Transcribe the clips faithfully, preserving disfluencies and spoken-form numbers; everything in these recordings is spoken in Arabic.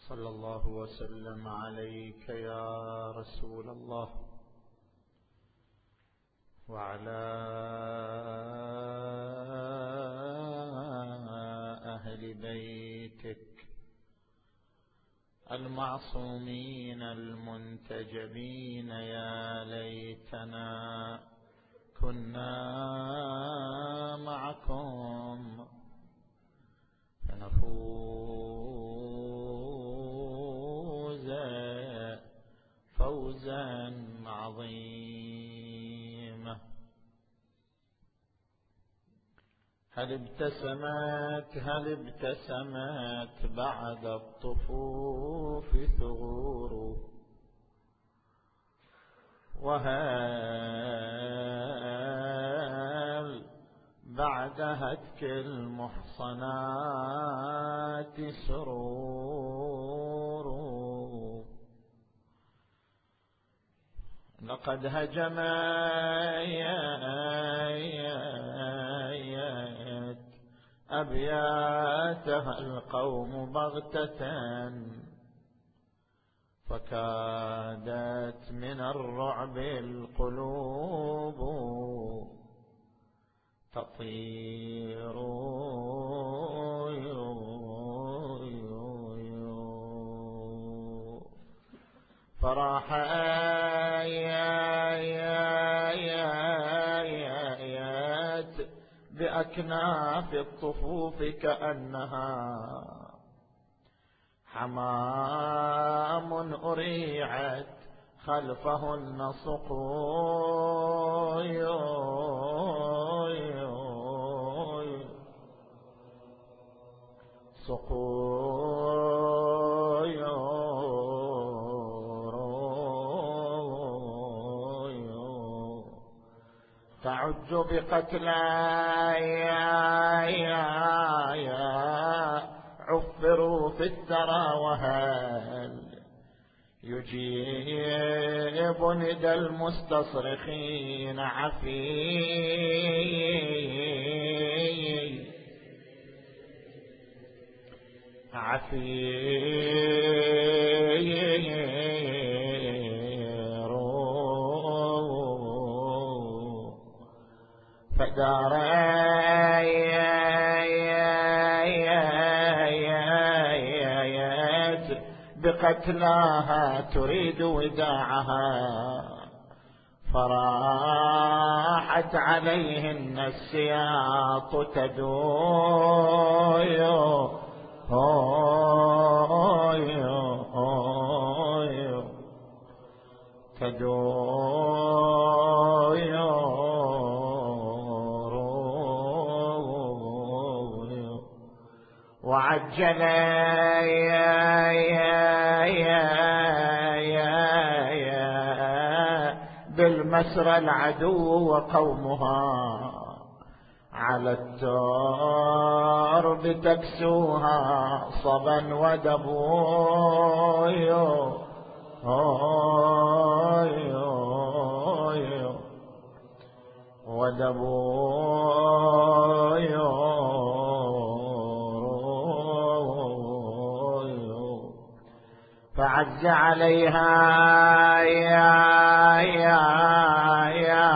صلى الله وسلم عليك يا رسول الله وعلى أهل بيتك المعصومين المنتجبين. يا ليتنا كنا معكم فنفوز فوزا عظيما. هل ابتسمت هل ابتسمت بعد الطفوف ثغور، وهل بعد هتك المحصنات سرور. لقد هجمت أبياتها القوم بغتة، فكادت من الرعب القلوب تطير. فراح آيات بأكناف الطفوف كأنها حمام أريعت خلفهن صقوي. صقوي تعج بقتلاي عفروا في الثرى، وهل يجيب ندى المستصرخين عفي عفير. فدار بقتلاها تريد وداعها، فراحت عليهن السياط تدوي تدوي. وعجل بالمسرى العدو وقومها على الترب تكسوها صبا ودبوي ودبوي. فعز عليها يا يا يا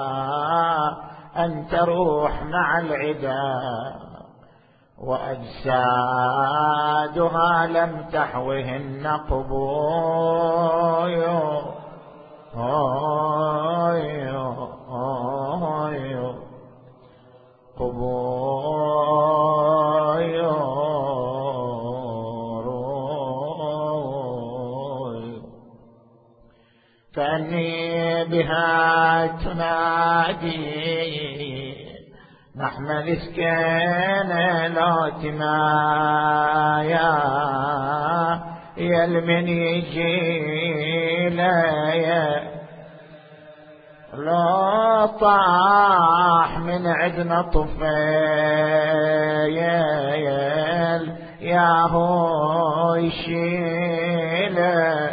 أن تروح مع العدا، وأجسادها لم تحوهن قبوي قبوي. كأني بها تنادي نحمل اسكينا لوتما يا يا المن يجي لا لو طاح من عدنا طفيل يا هو يشيله،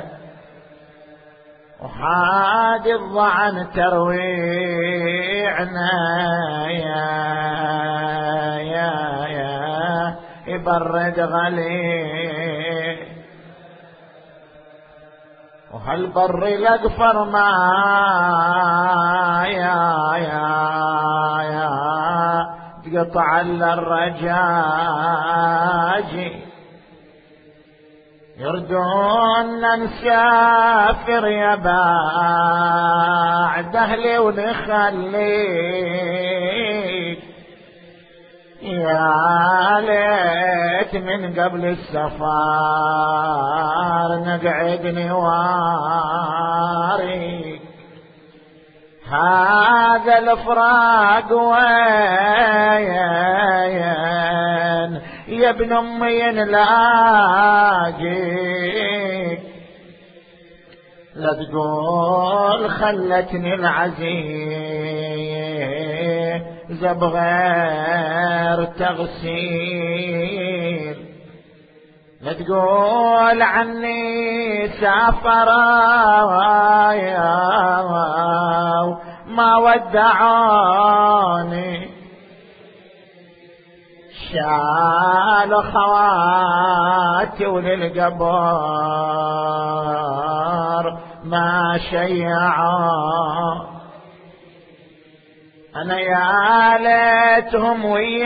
وحاد الضعن ترويعنا يا يا يا يبرد غلي هالبر الأقفر ما يا يا يا تقطع الرجاج يردون نسافر يا بعد أهلي ونخليك يا ليت من قبل السفر نقعد نواريك هذا الفراق وين يا ابن امي نلاقيك لا تقول خلتني العزيز بغير تغسيل لا تقول عني سافر ما ودعوني شال خواتي وللقبر ما شيعوا أنا يا ليتهم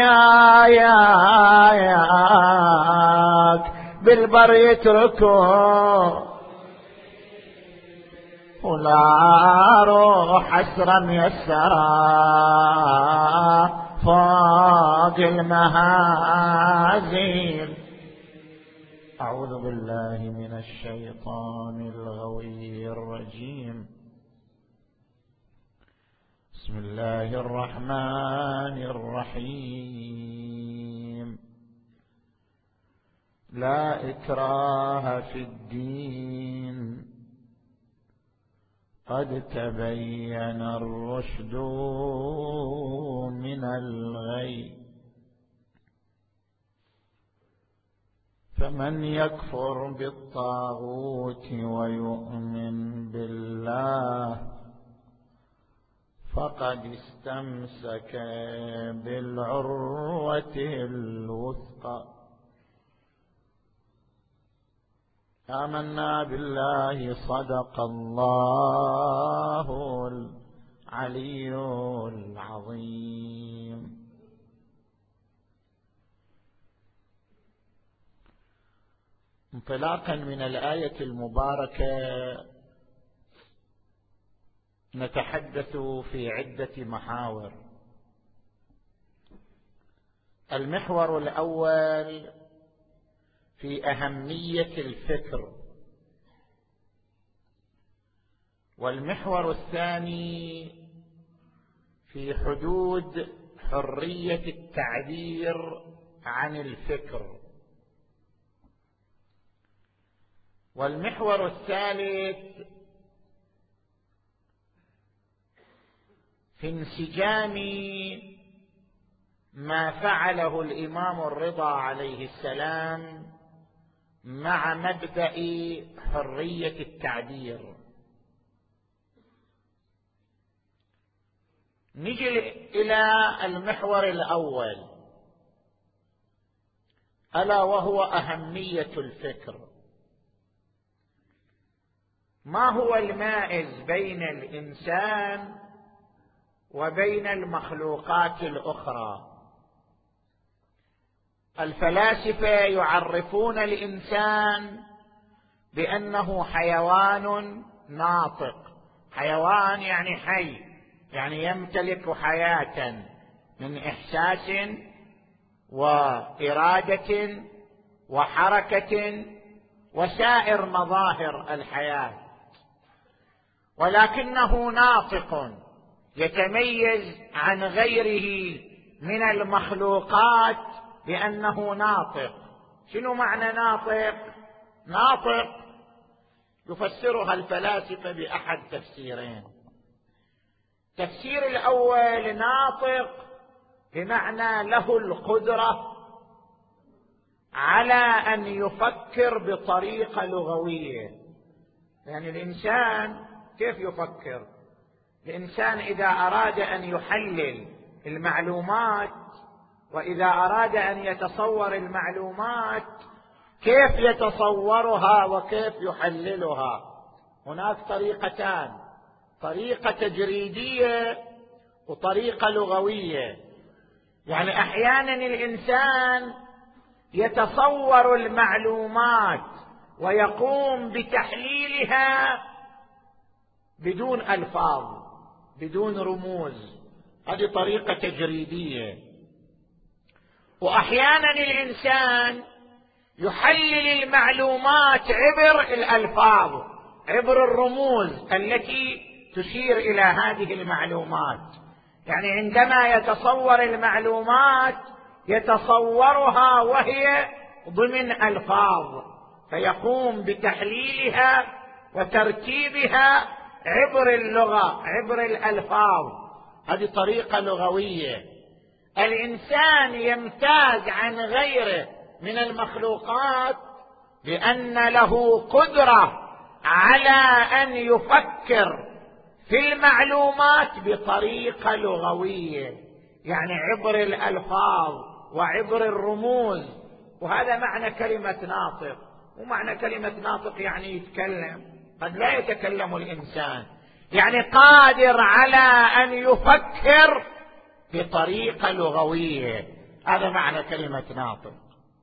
وياك بالبر يتركوا ولا روح حسرا يسرا فوق المهازيل. أعوذ بالله من الشيطان الغوي الرجيم. بسم الله الرحمن الرحيم. لا إكراه في الدين قد تبين الرشد من الغي فمن يكفر بالطاغوت ويؤمن بالله فقد استمسك بالعروة الوثقى. آمنا بالله صدق الله العلي العظيم. انطلاقا من الآية المباركة نتحدث في عدة محاور. المحور الأول في أهمية الفكر، والمحور الثاني في حدود حرية التعبير عن الفكر، والمحور الثالث في انسجام ما فعله الإمام الرضا عليه السلام مع مبدأ حرية التعبير. نجي إلى المحور الأول ألا وهو أهمية الفكر. ما هو المائز بين الإنسان وبين المخلوقات الأخرى؟ الفلاسفة يعرفون الإنسان بأنه حيوان ناطق. حيوان يعني حي، يعني يمتلك حياة من إحساس وإرادة وحركة وسائر مظاهر الحياة، ولكنه ناطق يتميز عن غيره من المخلوقات بأنه ناطق. شنو معنى ناطق؟ ناطق يفسرها الفلاسفة بأحد تفسيرين. التفسير الأول ناطق بمعنى له القدرة على أن يفكر بطريقة لغوية. يعني الإنسان كيف يفكر؟ الإنسان إذا أراد أن يحلل المعلومات وإذا أراد أن يتصور المعلومات كيف يتصورها وكيف يحللها؟ هناك طريقتان: طريقة تجريدية وطريقة لغوية. يعني أحيانا الإنسان يتصور المعلومات ويقوم بتحليلها بدون ألفاظ، بدون رموز، هذه طريقة تجريدية. وأحيانا الإنسان يحلل المعلومات عبر الألفاظ، عبر الرموز التي تشير إلى هذه المعلومات. يعني عندما يتصور المعلومات يتصورها وهي ضمن ألفاظ، فيقوم بتحليلها وترتيبها عبر اللغة، عبر الألفاظ. هذه طريقة لغوية. الإنسان يمتاز عن غيره من المخلوقات لأن له قدرة على أن يفكر في المعلومات بطريقة لغوية، يعني عبر الألفاظ وعبر الرموز. وهذا معنى كلمة ناطق. ومعنى كلمة ناطق يعني يتكلم، قد لا يتكلم الإنسان، يعني قادر على أن يفكر بطريقة لغوية. هذا معنى كلمة ناطق.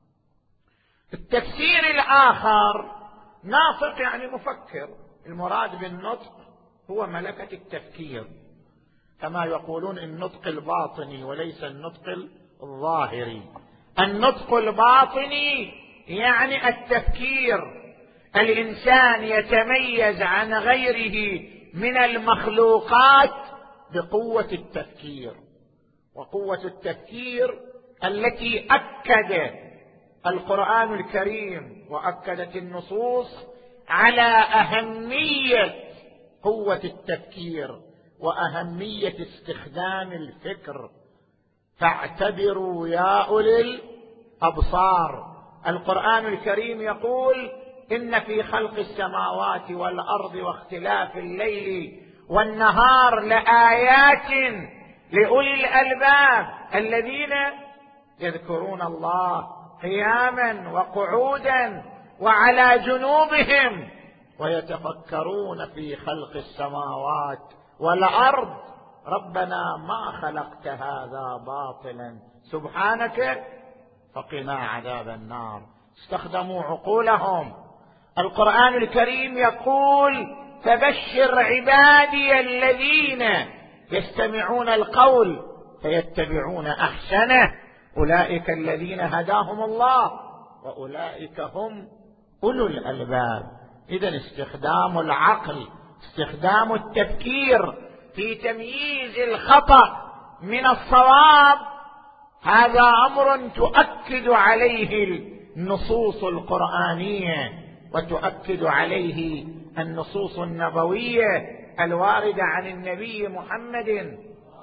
التفسير الآخر: ناطق يعني مفكر. المراد بالنطق هو ملكة التفكير، كما يقولون النطق الباطني وليس النطق الظاهري. النطق الباطني يعني التفكير. الإنسان يتميز عن غيره من المخلوقات بقوة التفكير، وقوة التفكير التي أكد القرآن الكريم وأكدت النصوص على أهمية قوة التفكير وأهمية استخدام الفكر. فاعتبروا يا أولي الأبصار. القرآن الكريم يقول: إن في خلق السماوات والأرض واختلاف الليل والنهار لآيات لأولي الألباب الذين يذكرون الله قياما وقعودا وعلى جنوبهم ويتفكرون في خلق السماوات والأرض ربنا ما خلقت هذا باطلا سبحانك فقنا عذاب النار. استخدموا عقولهم. القرآن الكريم يقول: فبشر عبادي الذين يستمعون القول فيتبعون أحسنه أولئك الذين هداهم الله وأولئك هم أولو الألباب. إذن استخدام العقل، استخدام التفكير في تمييز الخطأ من الصواب، هذا أمر تؤكد عليه النصوص القرآنية وتؤكد عليه النصوص النبوية الواردة عن النبي محمد.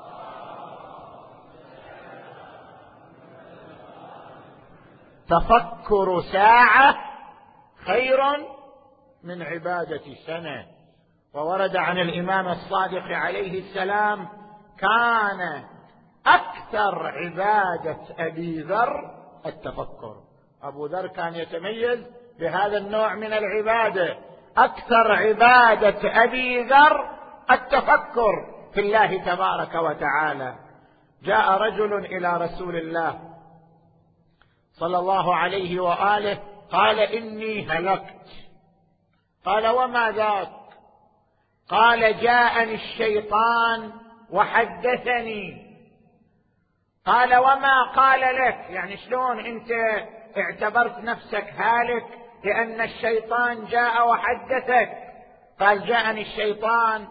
تفكر ساعة خير من عبادة سنة. وورد عن الإمام الصادق عليه السلام: كان أكثر عبادة أبي ذر التفكر. أبو ذر كان يتميز بهذا النوع من العبادة. أكثر عبادة أبي ذر التفكر في الله تبارك وتعالى. جاء رجل إلى رسول الله صلى الله عليه وآله قال: إني هلكت. قال: وما ذاك؟ قال: جاءني الشيطان وحدثني. قال: وما قال لك؟ يعني شلون انت اعتبرت نفسك هالك لأن الشيطان جاء وحدثك؟ قال: جاءني الشيطان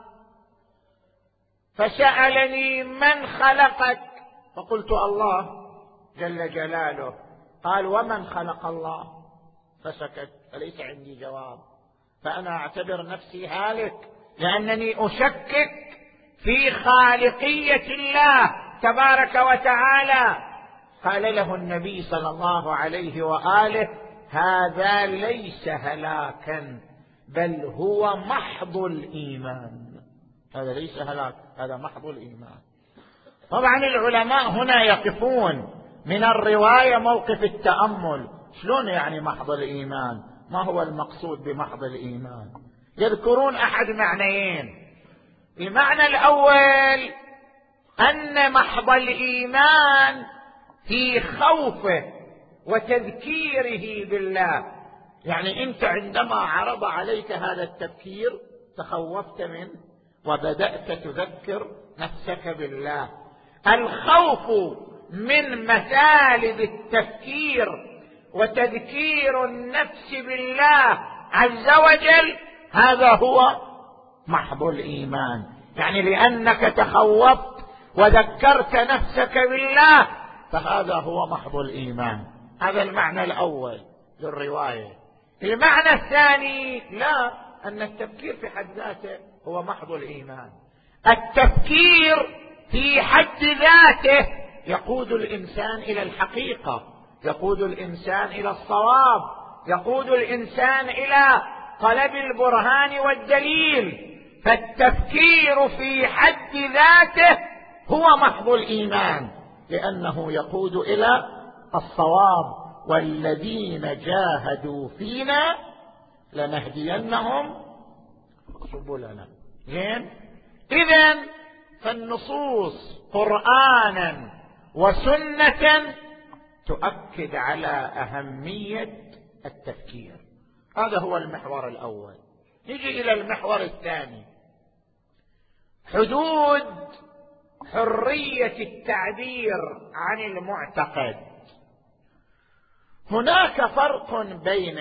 فسألني من خلقك؟ فقلت: الله جل جلاله. قال: ومن خلق الله؟ فسكت، فليس عندي جواب. فأنا أعتبر نفسي هالك لأنني أشكك في خالقية الله تبارك وتعالى. قال له النبي صلى الله عليه وآله: هذا ليس هلاكا بل هو محض الإيمان. هذا ليس هلاك، هذا محض الإيمان. طبعا العلماء هنا يقفون من الرواية موقف التأمل. شلون يعني محض الإيمان؟ ما هو المقصود بمحض الإيمان؟ يذكرون أحد معنيين. المعنى الأول أن محض الإيمان في خوفه وتذكيره بالله، يعني أنت عندما عرض عليك هذا التفكير تخوفت منه وبدأت تذكر نفسك بالله. الخوف من مثالب التفكير وتذكير النفس بالله عز وجل هذا هو محض الإيمان، يعني لأنك تخوفت وذكرت نفسك بالله فهذا هو محض الإيمان. هذا المعنى الأول للرواية. المعنى الثاني لا، أن التفكير في حد ذاته هو محض الإيمان. التفكير في حد ذاته يقود الإنسان إلى الحقيقة، يقود الإنسان إلى الصواب، يقود الإنسان إلى طلب البرهان والدليل. فالتفكير في حد ذاته هو محض الإيمان، لأنه يقود إلى الصواب. والذين جاهدوا فينا لنهدينهم سبلنا. زين، إذن فالنصوص قرآنا وسنة تؤكد على أهمية التفكير. هذا هو المحور الأول. نجي إلى المحور الثاني، حدود حرية التعبير عن المعتقد. هناك فرق بين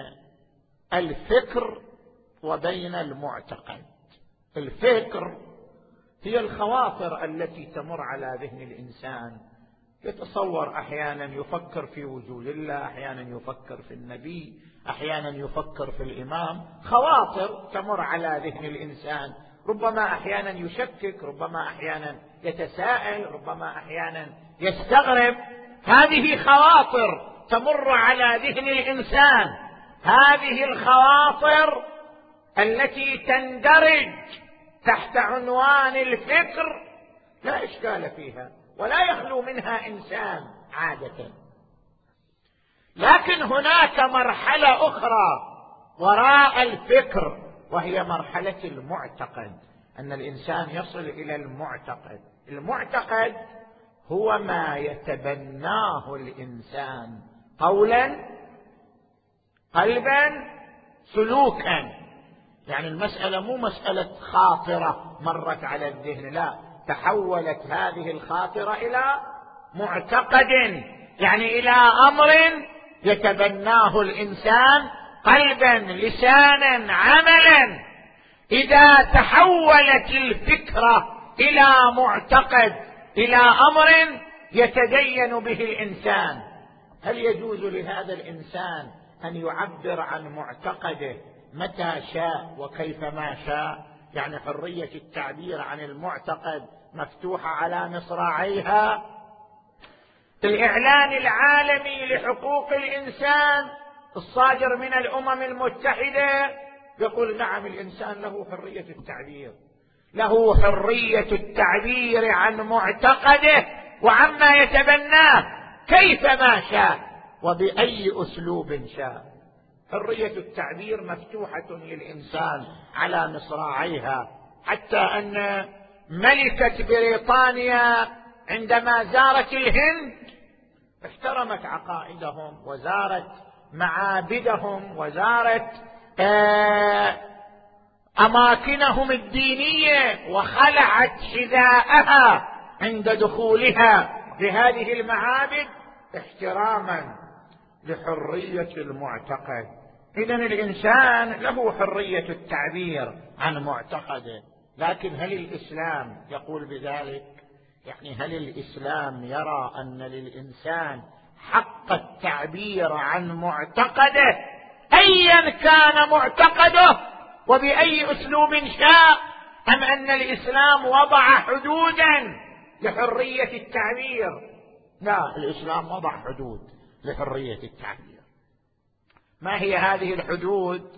الفكر وبين المعتقد. الفكر هي الخواطر التي تمر على ذهن الإنسان، يتصور أحيانا يفكر في وجود الله، أحيانا يفكر في النبي، أحيانا يفكر في الإمام. خواطر تمر على ذهن الإنسان، ربما أحيانا يشكك، ربما أحيانا يتساءل، ربما أحيانا يستغرب. هذه خواطر تمر على ذهن الإنسان. هذه الخواطر التي تندرج تحت عنوان الفكر لا إشكال فيها ولا يخلو منها إنسان عادة. لكن هناك مرحلة أخرى وراء الفكر، وهي مرحلة المعتقد، أن الإنسان يصل إلى المعتقد. المعتقد هو ما يتبناه الإنسان قولا، قلبا، سلوكا. يعني المسألة مو مسألة خاطرة مرت على الذهن، لا، تحولت هذه الخاطرة إلى معتقد، يعني إلى أمر يتبناه الإنسان قلبا، لسانا، عملا. إذا تحولت الفكرة إلى معتقد، إلى أمر يتدين به الإنسان، هل يجوز لهذا الإنسان أن يعبر عن معتقده متى شاء وكيفما شاء؟ يعني حرية التعبير عن المعتقد مفتوحة على مصراعيها. الإعلان العالمي لحقوق الإنسان الصادر من الأمم المتحدة يقول نعم، الإنسان له حرية التعبير، له حرية التعبير عن معتقده وعما يتبناه كيفما شاء وبأي أسلوب شاء. حرية التعبير مفتوحة للإنسان على مصراعيها، حتى أن ملكة بريطانيا عندما زارت الهند احترمت عقائدهم وزارت معابدهم وزارت أماكنهم الدينية وخلعت حذاءها عند دخولها لهذه المعابد احتراما لحرية المعتقد. إذن الإنسان له حرية التعبير عن معتقده. لكن هل الإسلام يقول بذلك؟ يعني هل الإسلام يرى أن للإنسان حق التعبير عن معتقده أيا كان معتقده وبأي أسلوب شاء، أم أن الإسلام وضع حدودا لحرية التعبير؟ لا، الإسلام وضع حدود لحرية التعبير. ما هي هذه الحدود؟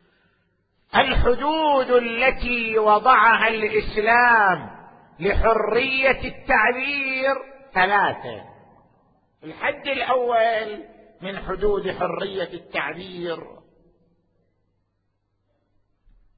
الحدود التي وضعها الإسلام لحرية التعبير ثلاثة. الحد الأول من حدود حرية التعبير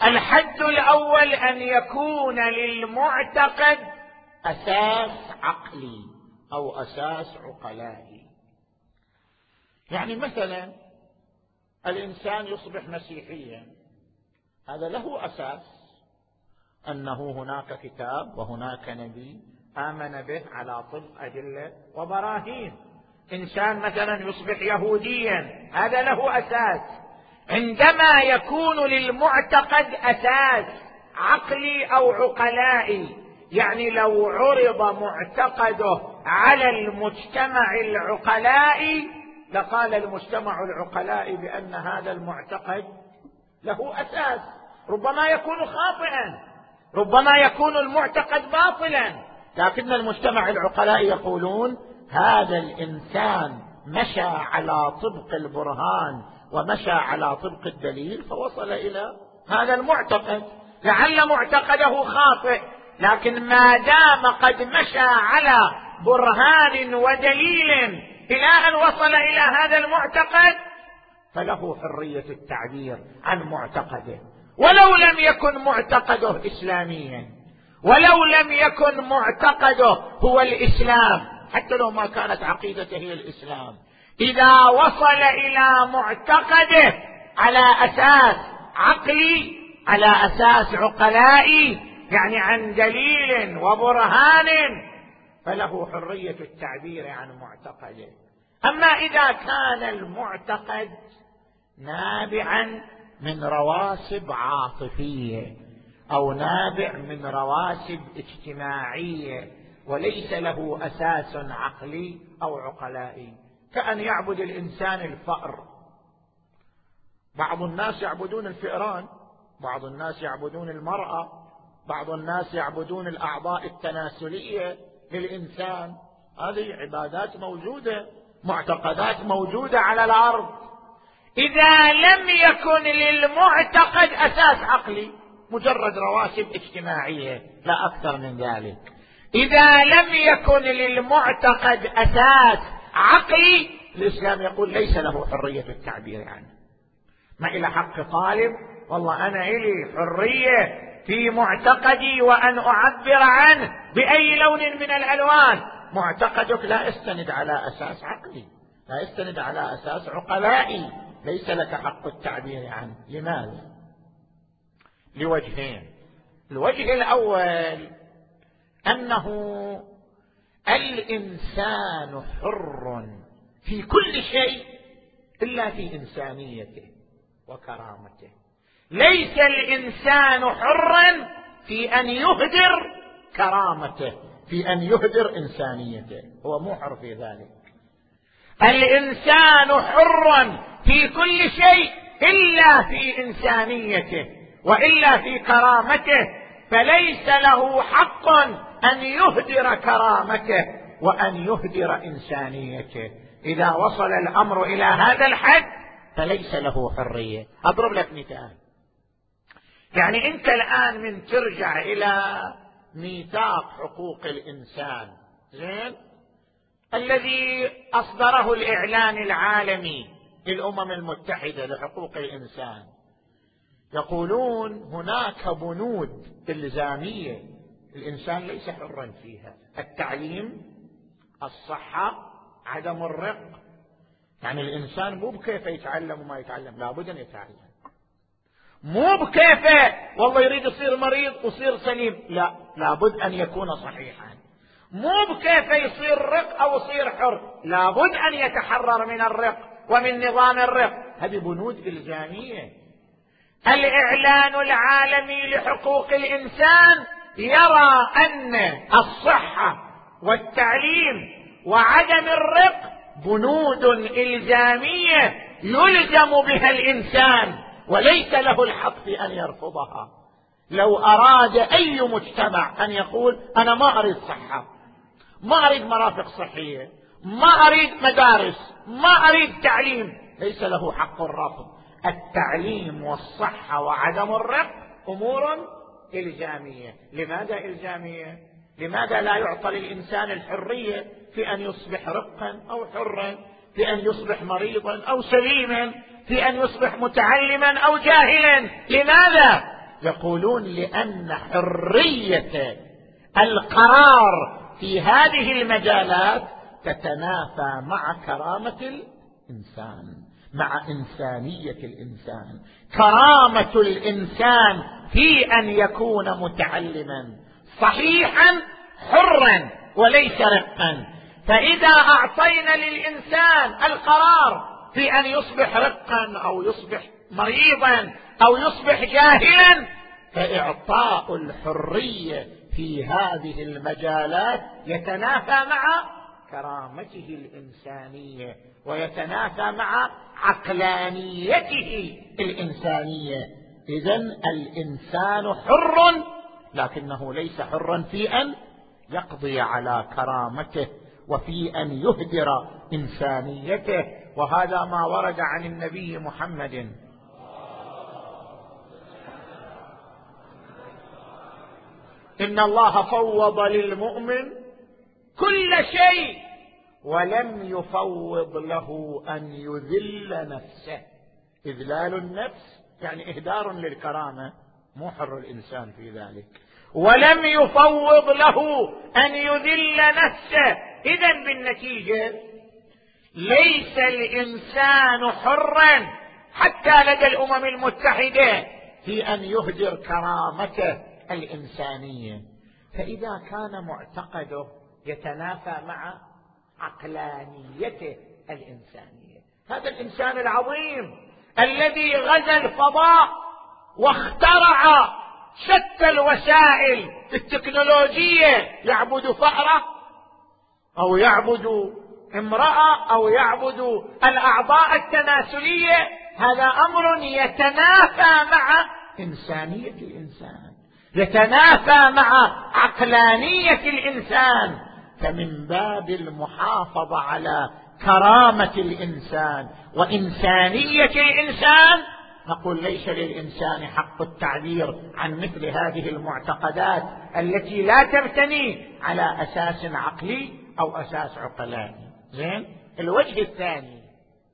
الحد الأول أن يكون للمعتقد أساس عقلي أو أساس عقلائي. يعني مثلا الإنسان يصبح مسيحيا، هذا له أساس، أنه هناك كتاب وهناك نبي آمن به على طبق أدلة وبراهين. إنسان مثلا يصبح يهوديا، هذا له أساس. عندما يكون للمعتقد أساس عقلي أو عقلائي، يعني لو عرض معتقده على المجتمع العقلائي لقال المجتمع العقلائي بأن هذا المعتقد له أساس، ربما يكون خاطئا، ربما يكون المعتقد باطلا، لكن المجتمع العقلائي يقولون هذا الإنسان مشى على طبق البرهان ومشى على طبق الدليل فوصل إلى هذا المعتقد. لعل معتقده خاطئ، لكن ما دام قد مشى على برهان ودليل إلى أن وصل إلى هذا المعتقد فله حرية التعبير عن معتقده، ولو لم يكن معتقده إسلاميا، ولو لم يكن معتقده هو الإسلام، حتى لو ما كانت عقيدته هي الإسلام، إذا وصل إلى معتقده على أساس عقلي، على أساس عقلائي، يعني عن دليل وبرهان، فله حرية التعبير عن معتقده. أما إذا كان المعتقد نابعا من رواسب عاطفية أو نابع من رواسب اجتماعية وليس له أساس عقلي أو عقلائي، كأن يعبد الإنسان الفأر. بعض الناس يعبدون الفئران، بعض الناس يعبدون المرأة، بعض الناس يعبدون الأعضاء التناسلية للإنسان. هذه عبادات موجودة، معتقدات موجودة على الأرض. إذا لم يكن للمعتقد أساس عقلي، مجرد رواسب اجتماعية لا أكثر من ذلك، إذا لم يكن للمعتقد أساس عقلي، الإسلام يقول ليس له حرية التعبير عنه. ما إلى حق طالب والله أنا إلي حرية في معتقدي وأن أعبر عنه بأي لون من الألوان. معتقدك لا يستند على أساس عقلي، لا يستند على أساس عقلائي، ليس لك حق التعبير عنه. لماذا؟ لوجهين. الوجه الأول أنه الإنسان حر في كل شيء إلا في إنسانيته وكرامته. ليس الإنسان حرا في أن يهدر كرامته، في أن يهدر إنسانيته، هو مو حر في ذلك. الإنسان حر في كل شيء إلا في إنسانيته وإلا في كرامته، فليس له حق أن يهدر كرامته وأن يهدر إنسانيته. إذا وصل الأمر إلى هذا الحد فليس له حرية. أضرب لك مثال. يعني أنت الآن من ترجع إلى ميثاق حقوق الإنسان، زين، الذي أصدره الإعلان العالمي للأمم المتحدة لحقوق الإنسان، يقولون هناك بنود إلزامية الإنسان ليس حرا فيها: التعليم، الصحة، عدم الرق. يعني الإنسان مو بكيف يتعلم وما يتعلم، لابد أن يتعلم. مو بكيف والله يريد يصير مريض ويصير سليم، لا، لابد أن يكون صحيحا. مو بكيف يصير رق أو يصير حر، لابد أن يتحرر من الرق ومن نظام الرق. هذه بنود إلزامية. الإعلان العالمي لحقوق الإنسان يرى أن الصحة والتعليم وعدم الرق بنود إلزامية يلزم بها الإنسان وليس له الحق في أن يرفضها. لو أراد أي مجتمع أن يقول أنا ما أريد صحة، ما أريد مرافق صحية، ما أريد مدارس، ما أريد تعليم، ليس له حق الرفض. التعليم والصحة وعدم الرق أمور إلزامية. لماذا إلزامية؟ لماذا لا يعطى للإنسان الحرية في أن يصبح رقا أو حرا، في أن يصبح مريضا أو سليما، في أن يصبح متعلما أو جاهلا؟ لماذا؟ يقولون لأن حرية القرار في هذه المجالات تتنافى مع كرامة الإنسان، مع إنسانية الإنسان. كرامة الإنسان في أن يكون متعلما صحيحا حرا وليس رقا. فإذا أعطينا للإنسان القرار في أن يصبح رقا أو يصبح مريضا أو يصبح جاهلا، فإعطاء الحرية في هذه المجالات يتنافى مع كرامته الإنسانية ويتنافى مع عقلانيته الإنسانية. إذن الإنسان حر، لكنه ليس حرا في أن يقضي على كرامته وفي أن يهدر إنسانيته. وهذا ما ورد عن النبي محمد إن الله فوض للمؤمن كل شيء ولم يفوض له أن يذل نفسه. إذلال النفس يعني إهدار للكرامة، مو حر الإنسان في ذلك. ولم يفوض له أن يذل نفسه. إذن بالنتيجة ليس الإنسان حرا حتى لدى الأمم المتحدة في أن يهدر كرامته الإنسانية. فإذا كان معتقده يتنافى مع عقلانيته الإنسانية، هذا الإنسان العظيم الذي غزا الفضاء واخترع شتى الوسائل التكنولوجية، يعبد فأرة أو يعبد امرأة أو يعبد الأعضاء التناسلية، هذا أمر يتنافى مع إنسانية الإنسان، يتنافى مع عقلانية الإنسان. فمن باب المحافظة على كرامة الإنسان وإنسانية الإنسان نقول ليس للإنسان حق التعبير عن مثل هذه المعتقدات التي لا تبتني على أساس عقلي أو أساس عقلاني. زين. الوجه الثاني،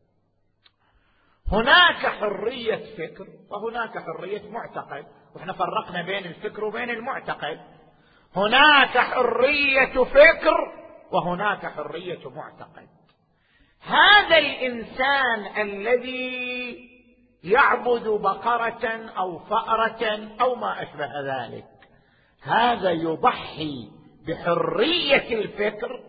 هناك حرية فكر وهناك حرية معتقد، وإحنا فرقنا بين الفكر وبين المعتقد. هناك حرية فكر وهناك حرية معتقد. هذا الإنسان الذي يعبد بقرة أو فأرة أو ما أشبه ذلك، هذا يضحي بحرية الفكر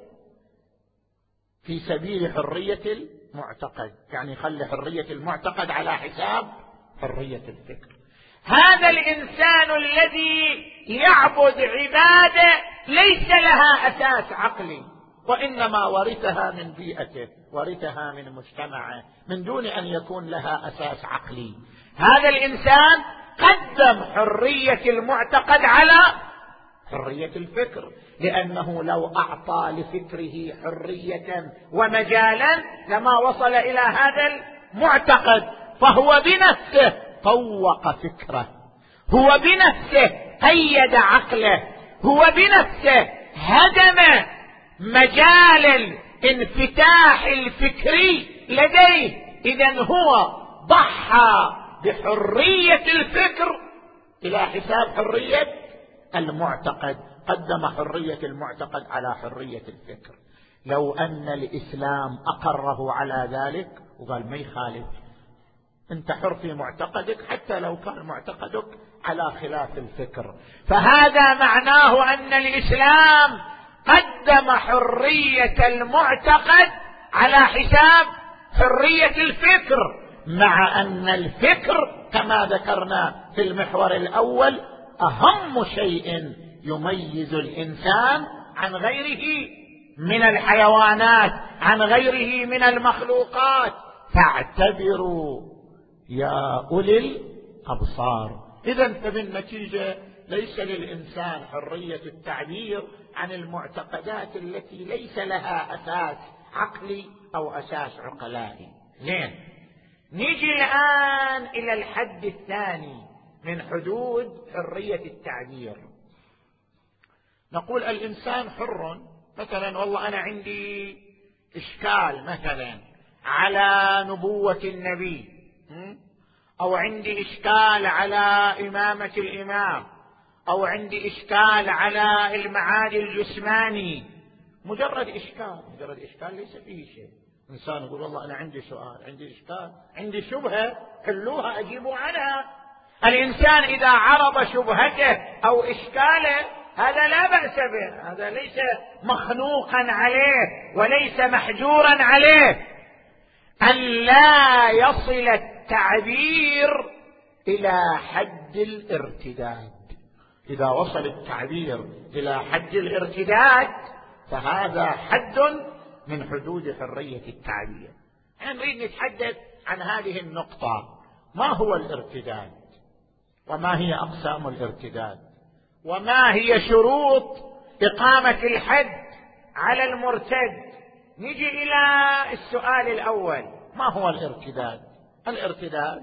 في سبيل حرية المعتقد، يعني يخلي حرية المعتقد على حساب حرية الفكر. هذا الإنسان الذي يعبد عبادة ليس لها أساس عقلي، وإنما ورثها من بيئته، ورثها من مجتمعه، من دون أن يكون لها أساس عقلي. هذا الإنسان قدم حرية المعتقد على حرية الفكر، لأنه لو أعطى لفكره حرية ومجالا لما وصل إلى هذا المعتقد. فهو بنفسه طوق فكره، هو بنفسه قيد عقله، هو بنفسه هدم مجال الانفتاح الفكري لديه. إذن هو ضحى بحرية الفكر إلى حساب حرية المعتقد، قدم حرية المعتقد على حرية الفكر. لو أن الإسلام أقره على ذلك وقال ما يخالف، أنت حر في معتقدك حتى لو كان معتقدك على خلاف الفكر. فهذا معناه أن الإسلام قدم حرية المعتقد على حساب حرية الفكر، مع أن الفكر كما ذكرنا في المحور الأول أهم شيء يميز الإنسان عن غيره من الحيوانات، عن غيره من المخلوقات. فاعتبروا يا أولي الأبصار. إذن فبالنتيجة ليس للإنسان حرية التعبير عن المعتقدات التي ليس لها أساس عقلي أو أساس عقلائي. زين. نيجي الآن إلى الحد الثاني من حدود حرية التعبير. نقول الإنسان حر، مثلا والله أنا عندي إشكال مثلا على نبوة النبي، أو عندي إشكال على إمامة الإمام، أو عندي إشكال على المعاد الجسماني، مجرد إشكال، مجرد إشكال ليس فيه شيء. إنسان يقول والله أنا عندي سؤال، عندي إشكال، عندي شبهة، حلوها أجيبوا عنها. الإنسان إذا عرض شبهته أو إشكاله هذا لا بأس به، هذا ليس مخنوقا عليه وليس محجورا عليه. أن لا يصل التعبير إلى حد الارتداد. إذا وصل التعبير إلى حد الارتداد فهذا حد من حدود حرية التعبير. احنا نريد نتحدث عن هذه النقطة: ما هو الارتداد؟ وما هي أقسام الارتداد؟ وما هي شروط إقامة الحد على المرتد؟ نجي إلى السؤال الأول: ما هو الارتداد؟ الارتداد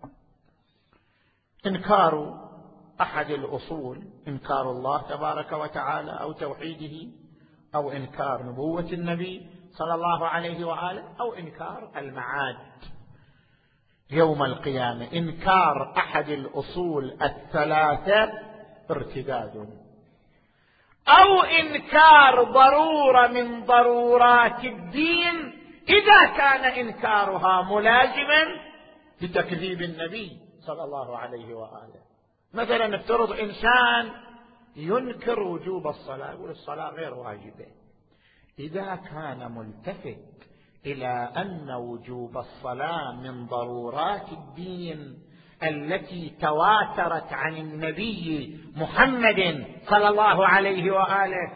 إنكار أحد الأصول، إنكار الله تبارك وتعالى أو توحيده، أو إنكار نبوة النبي صلى الله عليه وآله، أو إنكار المعاد يوم القيامة. إنكار أحد الأصول الثلاثة ارتداد، أو إنكار ضرورة من ضرورات الدين إذا كان إنكارها ملازما لتكذيب النبي صلى الله عليه وآله. مثلا نفترض إنسان ينكر وجوب الصلاة، يقول الصلاة غير واجبة، إذا كان ملتفت إلى أن وجوب الصلاة من ضرورات الدين التي تواترت عن النبي محمد صلى الله عليه وآله،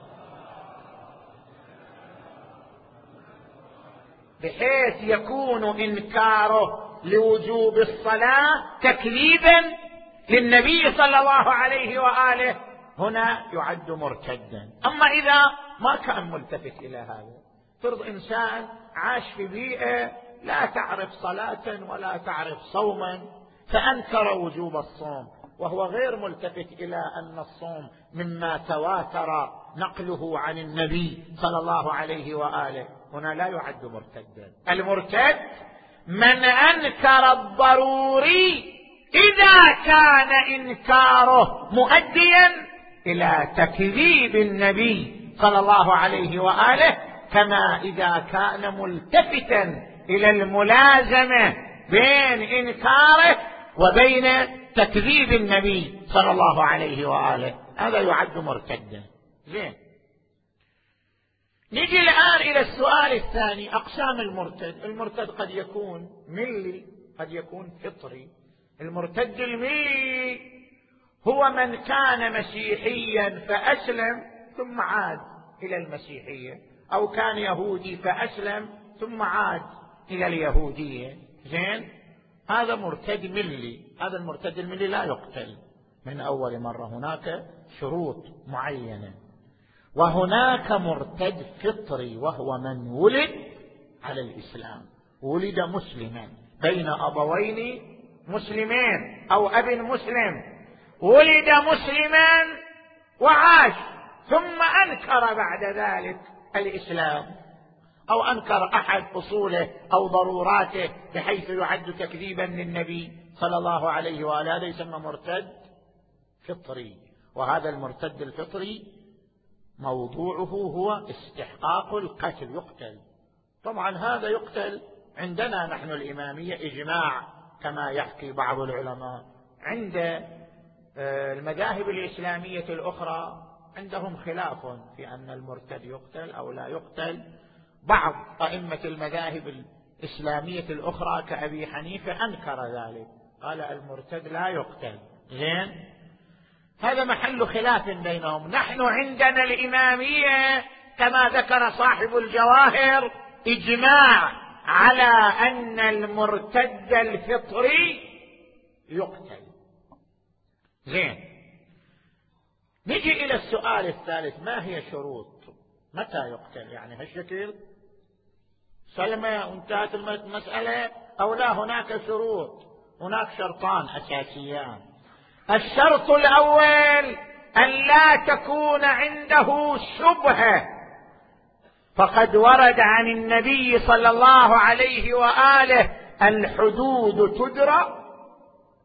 بحيث يكون إنكاره لوجوب الصلاة تكذيبا للنبي صلى الله عليه وآله، هنا يعد مرتدا. أما إذا ما كان ملتفت إلى هذا، فرض إنسان عاش في بيئة لا تعرف صلاة ولا تعرف صوما، فأنكر وجوب الصوم وهو غير ملتفت إلى أن الصوم مما تواتر نقله عن النبي صلى الله عليه وآله، هنا لا يعد مرتدا. المرتد من أنكر الضروري إذا كان إنكاره مؤديا إلى تكذيب النبي صلى الله عليه وآله، كما إذا كان ملتفتا إلى الملازمة بين إنكاره وبين تكذيب النبي صلى الله عليه وآله، هذا يعد مرتدا. زين، نجي الآن إلى السؤال الثاني: أقسام المرتد. المرتد قد يكون ملي، قد يكون فطري. المرتد الملي هو من كان مسيحيا فأسلم ثم عاد إلى المسيحية، أو كان يهودي فأسلم ثم عاد إلى اليهودية. زين، هذا مرتد ملي. هذا المرتد الملي لا يقتل من أول مرة، هناك شروط معينة. وهناك مرتد فطري، وهو من ولد على الإسلام، ولد مسلما بين أبوين مسلمين أو أب مسلم، ولد مسلما وعاش ثم أنكر بعد ذلك الإسلام، أو أنكر أحد أصوله أو ضروراته بحيث يعد تكذيبا للنبي صلى الله عليه وآله، هذا يسمى مرتد فطري. وهذا المرتد الفطري موضوعه هو استحقاق القتل، يقتل. طبعا هذا يقتل عندنا نحن الإمامية إجماع كما يحكي بعض العلماء. عند المذاهب الإسلامية الأخرى عندهم خلاف في أن المرتد يقتل أو لا يقتل. بعض أئمة المذاهب الإسلامية الأخرى كأبي حنيفة أنكر ذلك، قال المرتد لا يقتل. زين، هذا محل خلاف بينهم. نحن عندنا الإمامية كما ذكر صاحب الجواهر إجماع على أن المرتد الفطري يقتل. زين، نجي إلى السؤال الثالث: ما هي شروط متى يقتل؟ يعني هالشكل سلمة وانتهت المسألة، أو لا هناك شروط؟ هناك شرطان أساسيان. الشرط الأول أن لا تكون عنده شبهة، فقد ورد عن النبي صلى الله عليه وآله: الحدود تدرى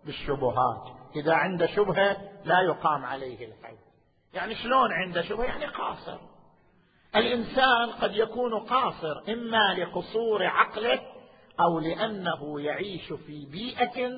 بالشبهات. إذا عنده شبهة لا يقام عليه الحد. يعني شلون عنده شبهة؟ يعني قاصر. الإنسان قد يكون قاصر إما لقصور عقله أو لأنه يعيش في بيئة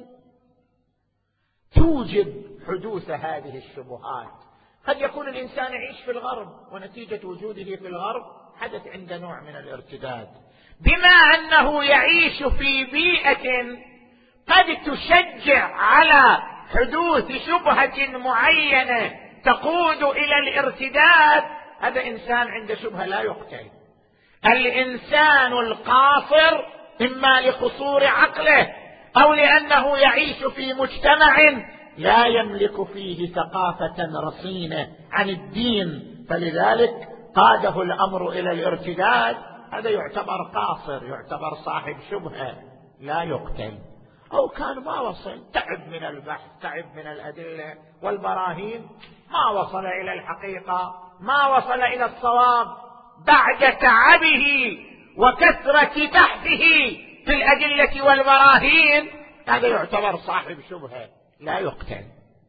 توجب حدوث هذه الشبهات. قد يكون الإنسان يعيش في الغرب ونتيجة وجوده في الغرب حدث عنده نوع من الارتداد. بما أنه يعيش في بيئة قد تشجع على حدوث شبهة معينة تقود إلى الارتداد، هذا إنسان عنده شبهة لا يقتل. الإنسان القاصر إما لقصور عقله أو لأنه يعيش في مجتمع لا يملك فيه ثقافة رصينة عن الدين، فلذلك قاده الأمر إلى الارتداد، هذا يعتبر قاصر، يعتبر صاحب شبهة لا يقتل. أو كان ما وصل، تعب من البحث، تعب من الأدلة والبراهين، ما وصل إلى الحقيقة، ما وصل إلى الصواب، بعد تعبه وكثرة بحثه في الأدلة والبراهين، هذا يعتبر صاحب شبهة لا يقتل.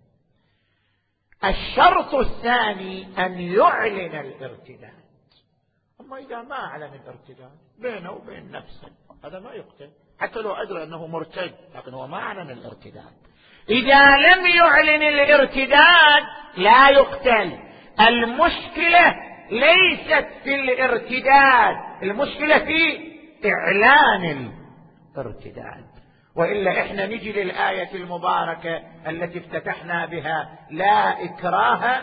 الشرط الثاني أن يعلن الارتداد. أما إذا ما أعلن الارتداد بينه وبين نفسه هذا ما يقتل، حتى لو أدرى أنه مرتد لكن هو ما أعلن الارتداد. إذا لم يعلن الارتداد لا يقتل. المشكلة ليست في الارتداد، المشكلة في إعلان الارتداد. وإلا إحنا نجي للآية المباركة التي افتتحنا بها: لا إكراه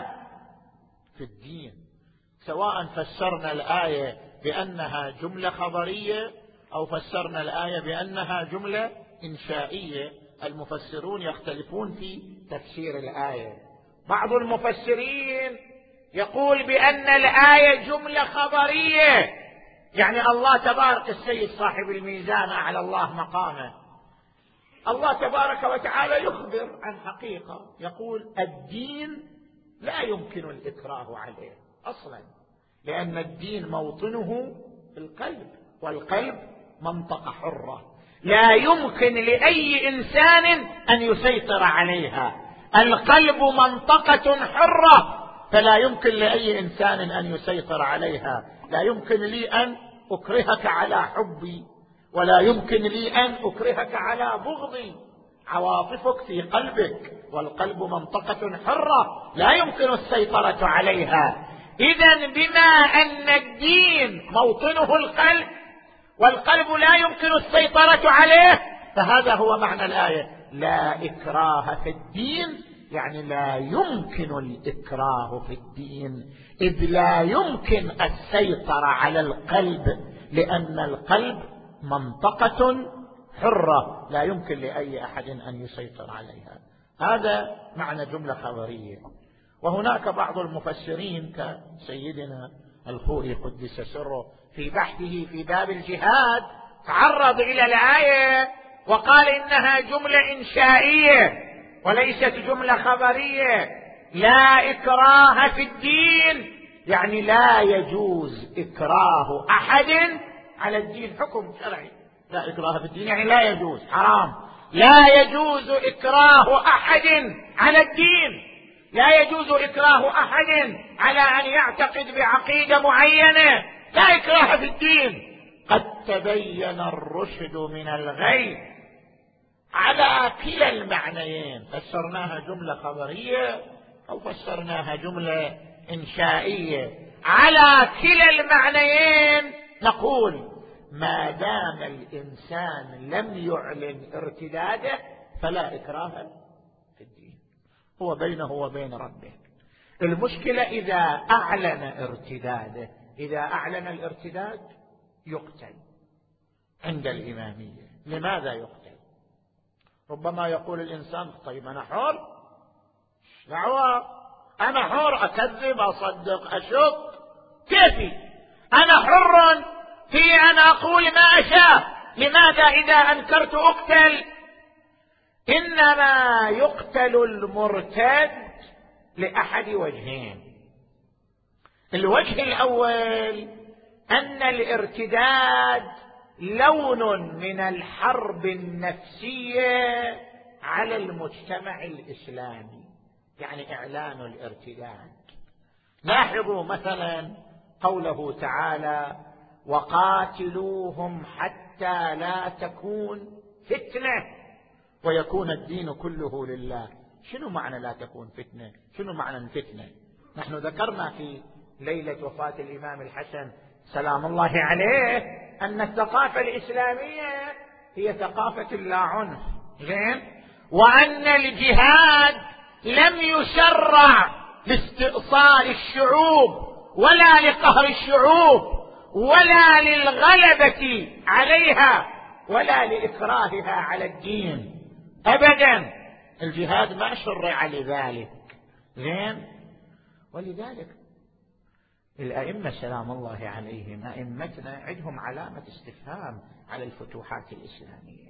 في الدين. سواء فسرنا الآية بأنها جملة خبرية أو فسرنا الآية بأنها جملة إنشائية، المفسرون يختلفون في تفسير الآية. بعض المفسرين يقول بأن الآية جملة خبرية، يعني الله تبارك، السيد صاحب الميزان أعلى الله مقامه، الله تبارك وتعالى يخبر عن حقيقة، يقول الدين لا يمكن الإكراه عليه أصلا، لأن الدين موطنه القلب، والقلب منطقة حرة لا يمكن لأي إنسان أن يسيطر عليها. القلب منطقة حرة فلا يمكن لأي إنسان أن يسيطر عليها. لا يمكن لي أن أكرهك على حبي، ولا يمكن لي أن أكرهك على بغضي. عواطفك في قلبك، والقلب منطقة حرة لا يمكن السيطرة عليها. إذن بما أن الدين موطنه القلب والقلب لا يمكن السيطرة عليه، فهذا هو معنى الآية: لا إكراه في الدين، يعني لا يمكن الإكراه في الدين، إذ لا يمكن السيطرة على القلب، لأن القلب منطقة حرة لا يمكن لأي أحد أن يسيطر عليها. هذا معنى جملة خبرية. وهناك بعض المفسرين كسيدنا الخوئي قدس سره في بحثه في باب الجهاد تعرض إلى الآية وقال إنها جملة إنشائية وليست جملة خبرية. لا إكراه في الدين يعني لا يجوز إكراه أحد على الدين، حكم شرعي. لا إكراه في الدين يعني لا يجوز، حرام. لا يجوز إكراه أحد على الدين، لا يجوز إكراه أحد على أن يعتقد بعقيدة معينة، لا إكراه في الدين. قد تبين الرشد من الغي. على كلا المعنيين، فسرناها جملة خبرية أو فسرناها جملة إنشائية، على كلا المعنيين نقول ما دام الإنسان لم يعلن ارتداده فلا إكراه في الدين، هو بينه وبين ربه. المشكلة إذا أعلن ارتداده. إذا أعلن الارتداد يقتل عند الإمامية. لماذا يقتل؟ ربما يقول الإنسان طيب أنا حر، دعوة، أنا حر، أكذب، أصدق، أشك، كيفي؟ أنا حر في أن أقول ما أشاء، لماذا إذا أنكرت أقتل؟ إنما يقتل المرتد لأحد وجهين. الوجه الأول أن الارتداد لون من الحرب النفسية على المجتمع الإسلامي، يعني إعلان الارتداد. لاحظوا مثلا قوله تعالى: وقاتلوهم حتى لا تكون فتنة ويكون الدين كله لله. شنو معنى لا تكون فتنة؟ شنو معنى الفتنة؟ نحن ذكرنا في ليلة وفاة الإمام الحسن سلام الله عليه أن الثقافة الإسلامية هي ثقافة اللا عنف، زين، وأن الجهاد لم يشرع لاستئصال الشعوب ولا لقهر الشعوب ولا للغلبة عليها ولا لإكراهها على الدين أبدا. الجهاد ما شرع لذلك، زين. ولذلك الأئمة سلام الله عليهم، أئمتنا، عندهم علامة استفهام على الفتوحات الإسلامية.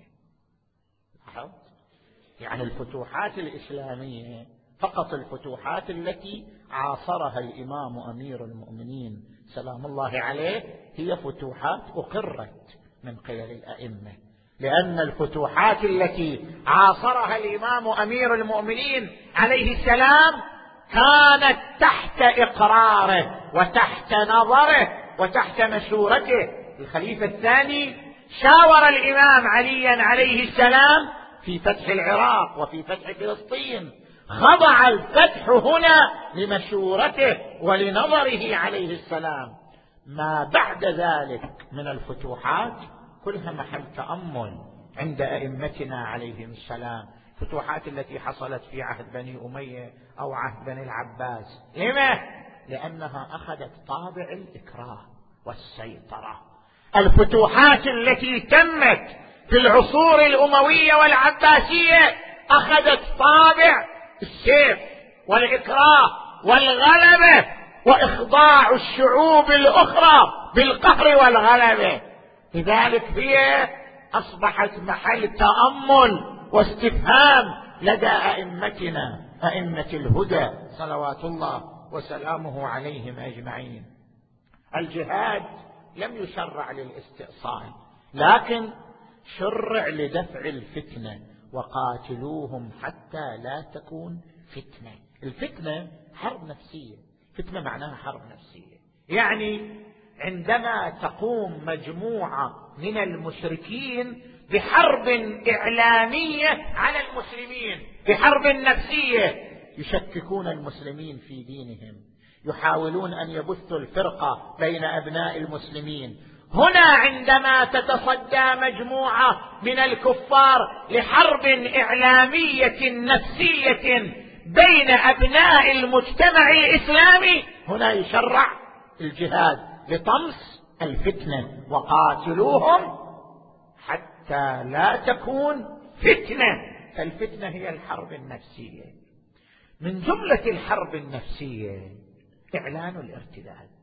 لاحظت؟ يعني الفتوحات الإسلامية فقط الفتوحات التي عاصرها الإمام أمير المؤمنين سلام الله عليه هي فتوحات أقرت من قبل الأئمة، لأن الفتوحات التي عاصرها الإمام أمير المؤمنين عليه السلام كانت تحت إقراره وتحت نظره وتحت مشورته. الخليفة الثاني شاور الإمام عليا عليه السلام في فتح العراق وفي فتح فلسطين، خضع الفتح هنا لمشورته ولنظره عليه السلام. ما بعد ذلك من الفتوحات كلها محل تأمل عند أئمتنا عليهم السلام. الفتوحات التي حصلت في عهد بني أمية أو عهد بني العباس، لما؟ لأنها أخذت طابع الإكراه والسيطرة. الفتوحات التي تمت في العصور الأموية والعباسية أخذت طابع السيف والإكراه والغلبة وإخضاع الشعوب الأخرى بالقهر والغلبة. لذلك هي أصبحت محل تأمل واستفهام لدى أئمتنا، أئمة الهدى صلوات الله وسلامه عليهم أجمعين. الجهاد لم يشرع للاستئصال، لكن شرع لدفع الفتنة. وقاتلوهم حتى لا تكون فتنة. الفتنة حرب نفسية، فتنة معناها حرب نفسية، يعني عندما تقوم مجموعة من المشركين بحرب إعلامية على المسلمين، بحرب نفسية، يشككون المسلمين في دينهم، يحاولون أن يبثوا الفرقة بين أبناء المسلمين. هنا عندما تتصدى مجموعة من الكفار لحرب إعلامية نفسية بين أبناء المجتمع الإسلامي، هنا يشرع الجهاد لطمس الفتنة. وقاتلوهم حتى لا تكون فتنة. فالفتنة هي الحرب النفسية. من جملة الحرب النفسية إعلان الارتداد.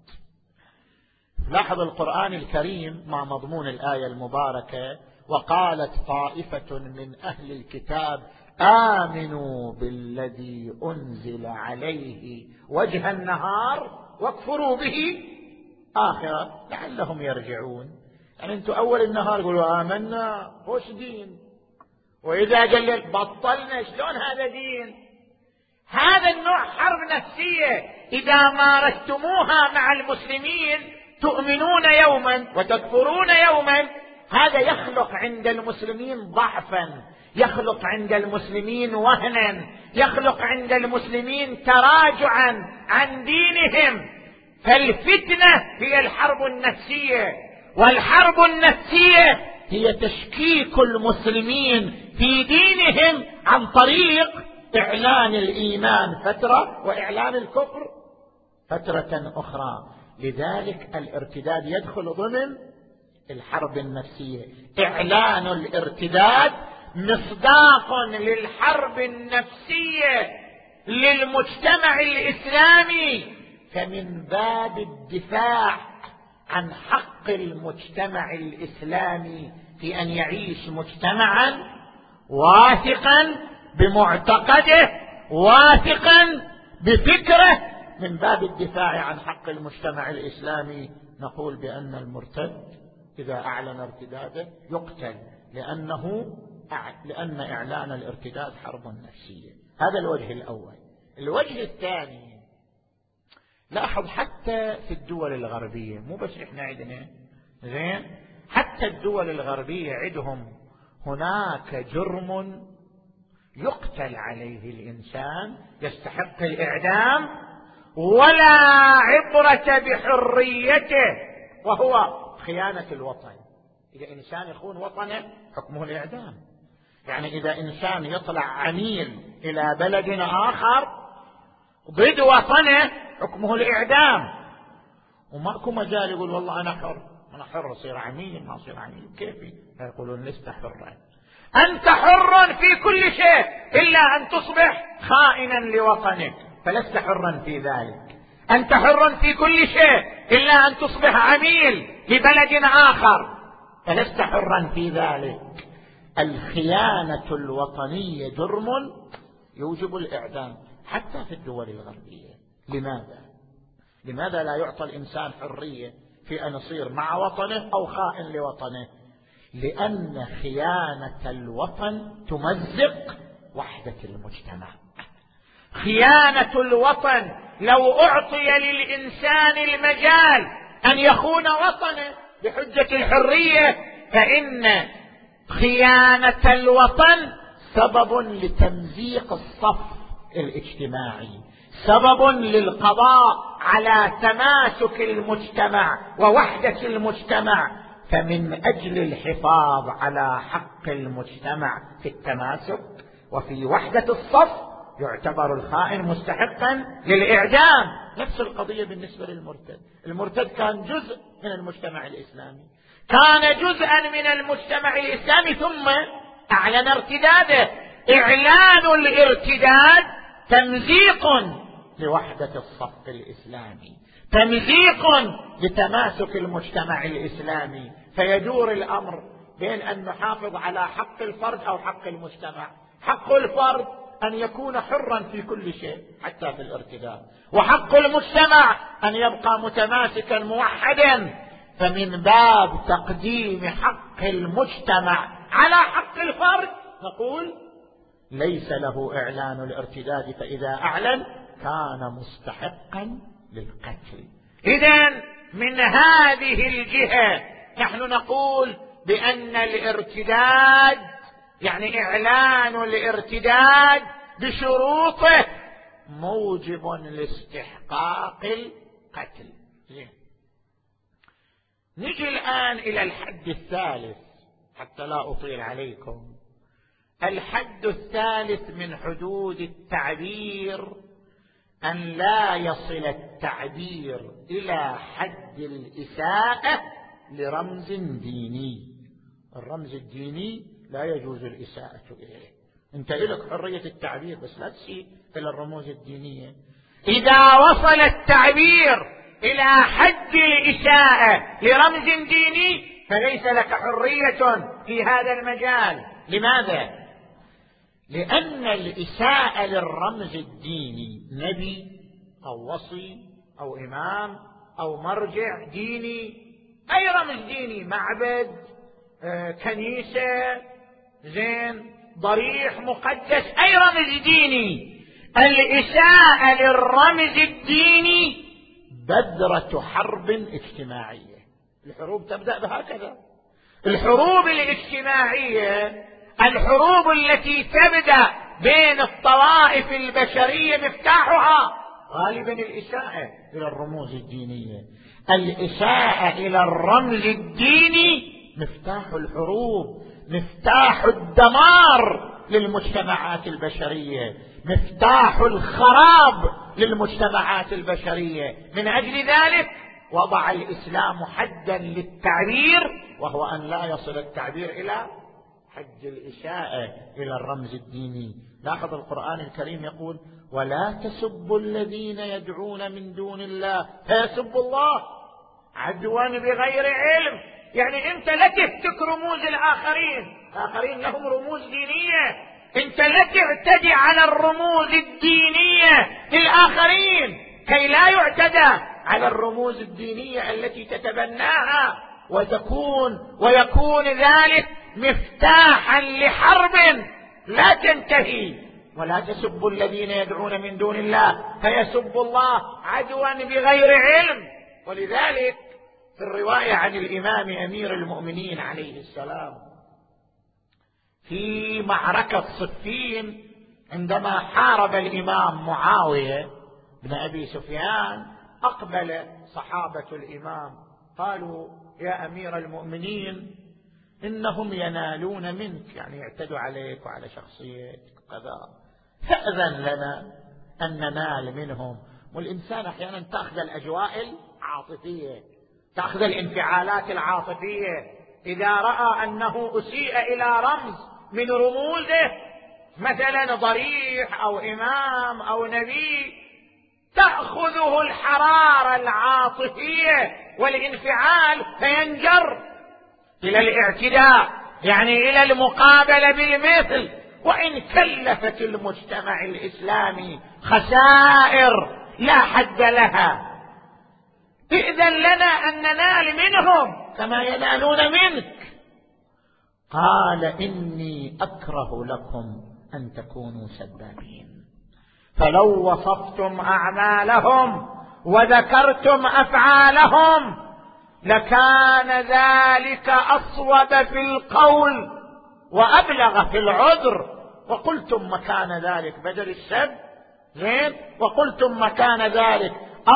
لاحظ القرآن الكريم مع مضمون الآية المباركة: وقالت طائفة من أهل الكتاب آمنوا بالذي أنزل عليه وجه النهار واكفروا به آخرة لعلهم يرجعون. يعني أنتم أول النهار يقولوا آمنا، وش دين؟ وإذا قال لك بطلنا، شلون هذا دين؟ هذا النوع حرب نفسية إذا مارستموها مع المسلمين تؤمنون يوما وتكفرون يوما، هذا يخلق عند المسلمين ضعفا، يخلق عند المسلمين وهنا، يخلق عند المسلمين تراجعا عن دينهم. فالفتنة هي الحرب النفسية، والحرب النفسية هي تشكيك المسلمين في دينهم عن طريق إعلان الإيمان فترة وإعلان الكفر فترة أخرى. لذلك الارتداد يدخل ضمن الحرب النفسية. إعلان الارتداد مصداق للحرب النفسية للمجتمع الإسلامي، فمن باب الدفاع عن حق المجتمع الإسلامي في أن يعيش مجتمعا واثقا بمعتقده، واثقا بفكره، من باب الدفاع عن حق المجتمع الإسلامي نقول بأن المرتد إذا أعلن ارتداده يقتل، لأنه لأن إعلان الارتداد حرب نفسية. هذا الوجه الأول. الوجه الثاني، لاحظ حتى في الدول الغربية، مو بس إحنا عندنا، زين، حتى الدول الغربية عندهم هناك جرم يقتل عليه الإنسان يستحق الإعدام ولا عبرة بحريته، وهو خيانة الوطن. إذا إنسان يخون وطنه حكمه الإعدام. يعني إذا إنسان يطلع عميل إلى بلد آخر ضد وطنه حكمه الإعدام، وماكو مجال يقول والله أنا حر، أنا حر أصير عميل ما أصير عميل كيفي؟ يقولون لست حرا. أنت حر في كل شيء إلا أن تصبح خائنا لوطنك، فلست حرا في ذلك. أنت حر في كل شيء إلا أن تصبح عميل لبلد آخر، فلست حرا في ذلك. الخيانة الوطنية جرم يوجب الإعدام حتى في الدول الغربية. لماذا؟ لماذا لا يعطى الإنسان حرية في أن يصير مع وطنه أو خائن لوطنه؟ لأن خيانة الوطن تمزق وحدة المجتمع. خيانة الوطن لو أعطي للإنسان المجال أن يخون وطنه بحجة الحرية، فإن خيانة الوطن سبب لتمزيق الصف الاجتماعي، سبب للقضاء على تماسك المجتمع ووحدة المجتمع. فمن أجل الحفاظ على حق المجتمع في التماسك وفي وحدة الصف يعتبر الخائن مستحقا للإعدام. نفس القضية بالنسبة للمرتد. المرتد كان جزء من المجتمع الإسلامي، كان جزءا من المجتمع الإسلامي ثم أعلن ارتداده. إعلان الارتداد تمزيق لوحدة الصف الإسلامي، تمزيق لتماسك المجتمع الإسلامي. فيدور الأمر بين أن نحافظ على حق الفرد أو حق المجتمع. حق الفرد أن يكون حرا في كل شيء حتى في الارتداد، وحق المجتمع أن يبقى متماسكا موحدا. فمن باب تقديم حق المجتمع على حق الفرد نقول ليس له إعلان الارتداد، فإذا أعلن كان مستحقا للقتل. إذن من هذه الجهة نحن نقول بأن الارتداد يعني إعلان الارتداد بشروطه موجب لاستحقاق القتل. نجي الآن إلى الحد الثالث حتى لا أطيل عليكم. الحد الثالث من حدود التعبير أن لا يصل التعبير إلى حد الإساءة لرمز ديني. الرمز الديني لا يجوز الإساءة إليه. أنت لك حرية التعبير بس لا تسيء إلى الرموز الدينية. إذا وصل التعبير إلى حد الإساءة لرمز ديني فليس لك حرية في هذا المجال. لماذا؟ لأن الإساءة للرمز الديني نبي أو وصي أو إمام أو مرجع ديني، أي رمز ديني، معبد، آه، كنيسة، زين، ضريح مقدس، أي رمز ديني. الإساءة للرمز الديني بذرة حرب اجتماعية. الحروب تبدأ بهكذا. الحروب الاجتماعية، الحروب التي تبدأ بين الطوائف البشرية مفتاحها غالبا الإساءة إلى الرموز الدينية. الإساءة إلى الرمز الديني مفتاح الحروب، مفتاح الدمار للمجتمعات البشرية، مفتاح الخراب للمجتمعات البشرية. من أجل ذلك وضع الإسلام حدا للتعبير، وهو أن لا يصل التعبير إلى حد الإساءة إلى الرمز الديني. لاحظ القرآن الكريم يقول ولا تسبوا الذين يدعون من دون الله فيسبوا الله عدوا بغير علم. يعني أنت لا تهتك رموز الآخرين، الآخرين لهم رموز دينية، أنت لا تعتدي على الرموز الدينية للآخرين كي لا يعتدى على الرموز الدينية التي تتبناها وتكون ويكون ذلك مفتاحا لحرب لا تنتهي. ولا تسبوا الذين يدعون من دون الله فيسبوا الله عدوا بغير علم. ولذلك في الرواية عن الإمام أمير المؤمنين عليه السلام في معركة صفين عندما حارب الإمام معاوية بن أبي سفيان، أقبل صحابة الإمام قالوا يا أمير المؤمنين إنهم ينالون منك، يعني يعتدوا عليك وعلى شخصيتك كذا، فأذن لنا أن ننال منهم. والإنسان أحيانا تأخذ الأجواء العاطفية، تأخذ الانفعالات العاطفية. إذا رأى أنه أسيء إلى رمز من رموزه، مثلا ضريح أو إمام أو نبي، تأخذه الحرارة العاطفية والانفعال فينجر إلى الاعتداء، يعني إلى المقابلة بالمثل، وإن كلفت المجتمع الإسلامي خسائر لا حد لها. إذن لنا أن ننال منهم كما ينالون منك. قال إني أكره لكم أن تكونوا سبابين، فلو وصفتم أعمالهم وذكرتم أفعالهم لكان ذلك أصوب في القول وأبلغ في العذر. وقلتم مكان ذلك بدل السب زين، وقلتم مكان ذلك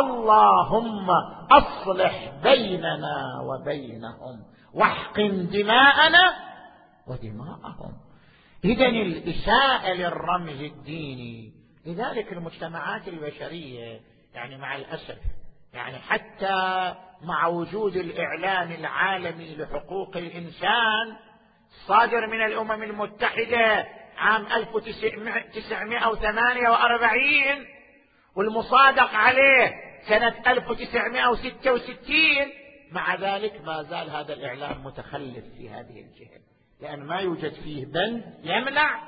اللهم أصلح بيننا وبينهم واحقن دماءنا ودماءهم. إذن الإساءة للرمز الديني. لذلك المجتمعات البشرية يعني مع الأسف، يعني حتى مع وجود الإعلان العالمي لحقوق الإنسان صادر من الأمم المتحدة عام ألف وتسعمائة وثمانية وأربعين والمصادق عليه سنة ألف وتسعمائة وستة وستين، مع ذلك ما زال هذا الإعلان متخلف في هذه الجهة، لأن ما يوجد فيه بند يمنع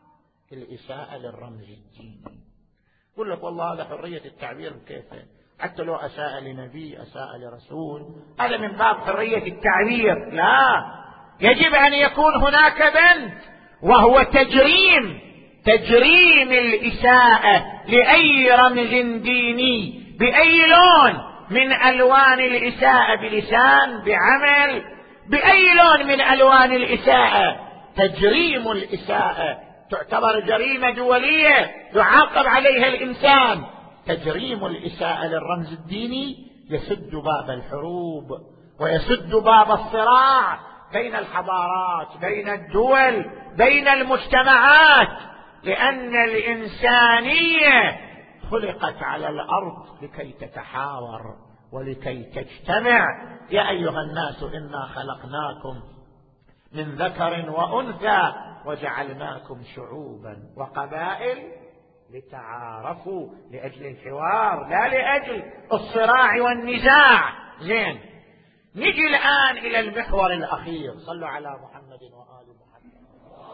الإساءة للرمز الديني. يقول لك والله هذا حرية التعبير كيف، حتى لو أساء لنبي أساء لرسول، هذا من باب حرية التعبير. لا، يجب أن يكون هناك بند، وهو تجريم تجريم الإساءة لأي رمز ديني بأي لون من ألوان الإساءة، بلسان، بعمل، بأي لون من ألوان الإساءة. تجريم الإساءة تعتبر جريمة دولية يعاقب عليها الإنسان. تجريم الإساءة للرمز الديني يسد باب الحروب ويسد باب الصراع بين الحضارات، بين الدول، بين المجتمعات، لأن الإنسانية خلقت على الأرض لكي تتحاور ولكي تجتمع. يا أيها الناس إنا خلقناكم من ذكر وأنثى وجعلناكم شعوبا وقبائل لتعارفوا، لأجل الحوار لا لأجل الصراع والنزاع. زين، نجي الآن إلى المحور الأخير. صلوا على محمد وآل محمد.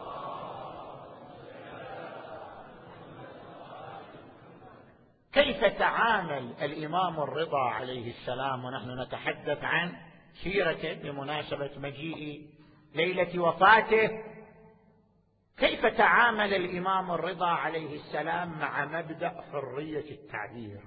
كيف تعامل الإمام الرضا عليه السلام، ونحن نتحدث عن سيرته بمناسبة مجيء ليلة وفاته، كيف تعامل الإمام الرضا عليه السلام مع مبدأ حرية التعبير؟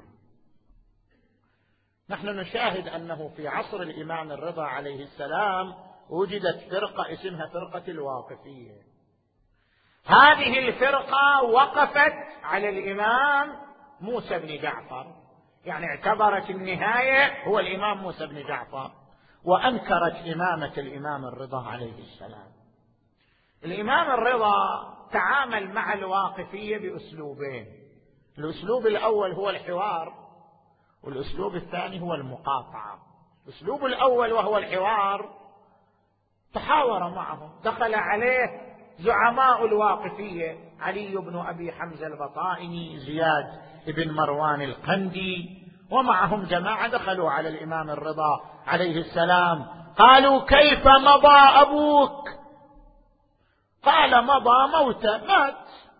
نحن نشاهد أنه في عصر الإمام الرضا عليه السلام وجدت فرقة اسمها فرقة الواقفية. هذه الفرقة وقفت على الإمام موسى بن جعفر، يعني اعتبرت النهاية هو الإمام موسى بن جعفر، وأنكرت إمامة الإمام الرضا عليه السلام. الإمام الرضا تعامل مع الواقفية بأسلوبين. الأسلوب الأول هو الحوار، والأسلوب الثاني هو المقاطعة. الأسلوب الأول وهو الحوار، تحاور معهم، دخل عليه زعماء الواقفية، علي بن أبي حمزة البطائني، زياد بن مروان القندي، ومعهم جماعة دخلوا على الإمام الرضا عليه السلام. قالوا كيف مضى أبوك؟ قال مضى موتا، مات.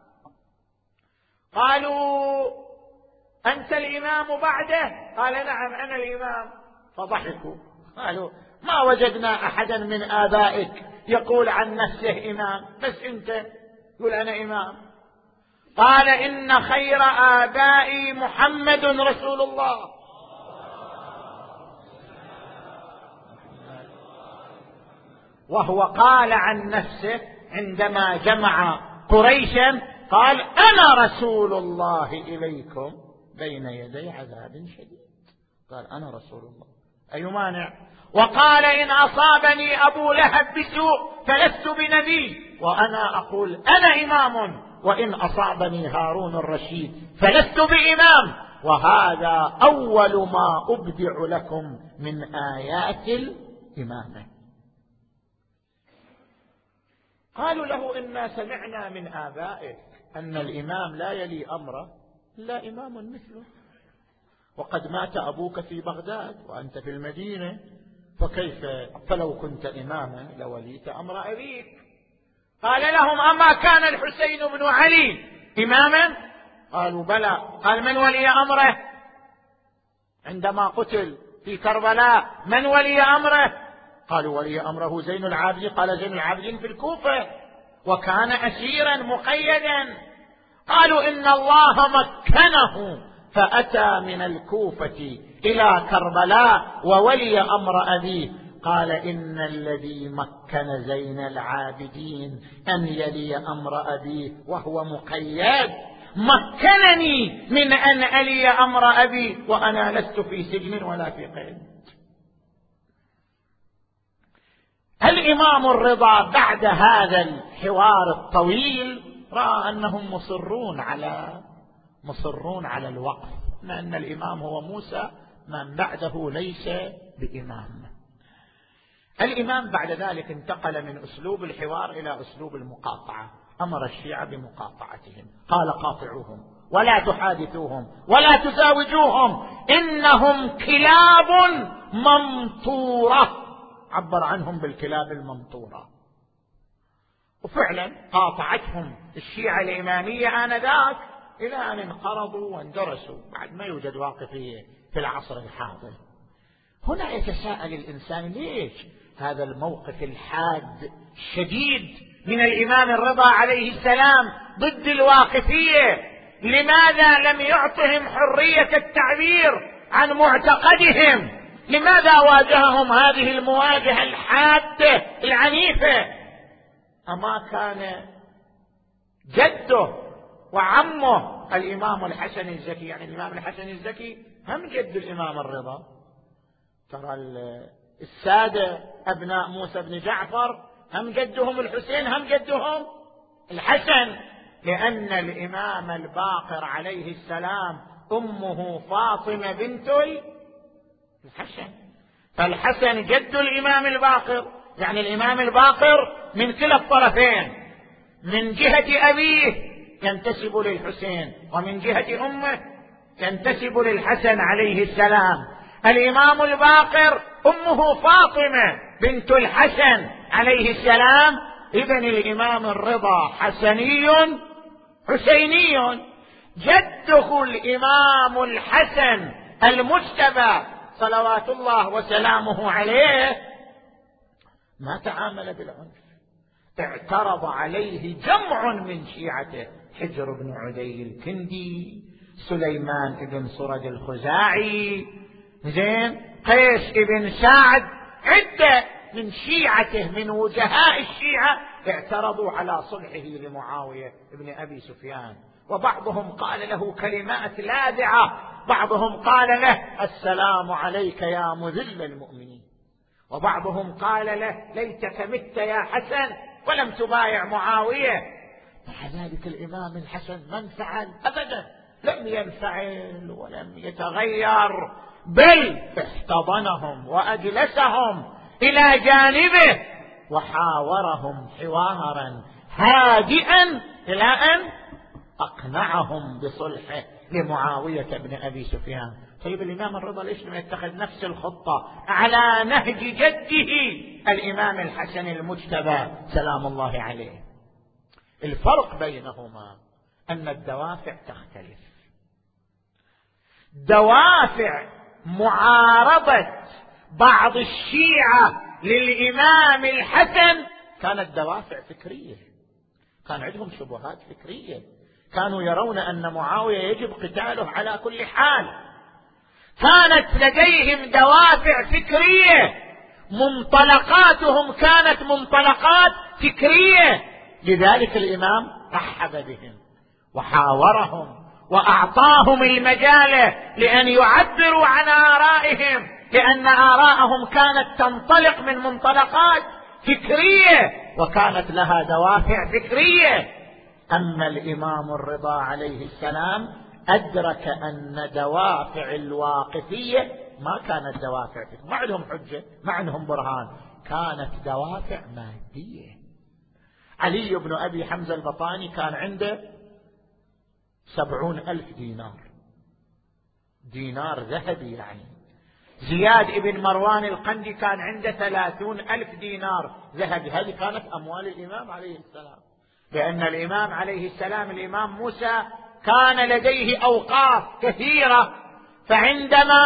قالوا أنت الإمام بعده؟ قال نعم أنا الإمام. فضحكوا قالوا ما وجدنا أحدا من آبائك يقول عن نفسه إمام، بس أنت يقول أنا إمام. قال إن خير آبائي محمد رسول الله. وهو قال عن نفسه عندما جمع قريشا قال أنا رسول الله إليكم بين يدي عذاب شديد. قال أنا رسول الله، أي مانع؟ وقال إن أصابني أبو لهب بسوء فلست بنبي، وأنا أقول أنا إمام، وإن أصابني هارون الرشيد فلست بإمام، وهذا أول ما أبدع لكم من آيات الإمامة. قالوا له إنا سمعنا من آبائك أن الإمام لا يلي أمره إلا إمام مثله، وقد مات أبوك في بغداد وأنت في المدينة، فكيف فلو كنت إماما لوليت أمر أبيك. قال لهم أما كان الحسين بن علي إماما؟ قالوا بلى. قال من ولي أمره عندما قتل في كربلاء؟ من ولي أمره؟ قالوا ولي أمره زين العابدين. قال زين العابدين في الكوفة وكان أسيرا مقيدا. قالوا إن الله مكنه فأتى من الكوفة إلى كربلاء وولي أمر أبيه. قال إن الذي مكن زين العابدين أن يلي أمر أبيه وهو مقيد مكنني من أن ألي أمر أبي وأنا لست في سجن ولا في قيد. الإمام الرضا بعد هذا الحوار الطويل رأى أنهم مصرون على مصرون على الوقف، لأن الإمام هو موسى من بعده ليس بإمام. الإمام بعد ذلك انتقل من أسلوب الحوار إلى أسلوب المقاطعة. أمر الشيعة بمقاطعتهم، قال قاطعوهم ولا تحادثوهم ولا تزاوجوهم إنهم كلاب ممطورة. عبر عنهم بالكلاب الممطورة. وفعلا قاطعتهم الشيعة الإمامية آنذاك إلى أن انقرضوا واندرسوا، بعد ما يوجد واقفية في العصر الحاضر. هنا يتساءل الإنسان ليش هذا الموقف الحاد الشديد من الإمام الرضا عليه السلام ضد الواقفية؟ لماذا لم يعطهم حرية التعبير عن معتقدهم؟ لماذا واجههم هذه المواجهة الحادة العنيفة؟ أما كان جده وعمه الإمام الحسن الزكي، يعني الإمام الحسن الزكي هم جد الإمام الرضا. ترى السادة أبناء موسى بن جعفر هم جدهم الحسين هم جدهم الحسن، لأن الإمام الباقر عليه السلام أمه فاطمة بنت الحسن، فالحسن جد الإمام الباقر، يعني الإمام الباقر من كلا الطرفين، من جهة أبيه ينتسب للحسين ومن جهة أمه ينتسب للحسن عليه السلام. الإمام الباقر أمه فاطمة بنت الحسن عليه السلام، إذن الإمام الرضا حسني حسيني. جده الإمام الحسن المجتبى صلوات الله وسلامه عليه ما تعامل بالعنف، اعترض عليه جمع من شيعته، حجر بن عدي الكندي، سليمان بن سرد الخزاعي، زين قيس بن سعد، عدة من شيعته من وجهاء الشيعة اعترضوا على صلحه لمعاوية بن أبي سفيان. وبعضهم قال له كلمات لاذعة، بعضهم قال له السلام عليك يا مذل المؤمنين، وبعضهم قال له ليتك مت يا حسن ولم تبايع معاوية. مع ذلك الإمام الحسن من فعل أبدا، لم ينفعل ولم يتغير، بل احتضنهم وأجلسهم إلى جانبه وحاورهم حوارا هادئا إلى أن أقنعهم بصلحه لمعاوية بن أبي سفيان. طيب الإمام الرضا ليش لم يتخذ نفس الخطة على نهج جده الإمام الحسن المجتبى سلام الله عليه؟ الفرق بينهما أن الدوافع تختلف. دوافع معارضة بعض الشيعة للإمام الحسن كانت دوافع فكرية، كان عندهم شبهات فكرية، كانوا يرون أن معاوية يجب قتاله على كل حال، كانت لديهم دوافع فكرية، منطلقاتهم كانت منطلقات فكرية. لذلك الإمام رحب بهم وحاورهم وأعطاهم المجال لأن يعبروا عن آرائهم، لأن آراءهم كانت تنطلق من منطلقات فكرية وكانت لها دوافع فكرية. أما الإمام الرضا عليه السلام أدرك أن دوافع الواقفية ما كانت دوافع فكرية، ما عندهم حجة، ما عندهم برهان، كانت دوافع مادية. علي بن أبي حمزة البطاني كان عنده سبعون ألف دينار، دينار ذهبي يعني. زياد بن مروان القندي كان عنده ثلاثون ألف دينار ذهبي. هذه كانت أموال الإمام عليه السلام، لأن الإمام عليه السلام الإمام موسى كان لديه أوقاف كثيرة، فعندما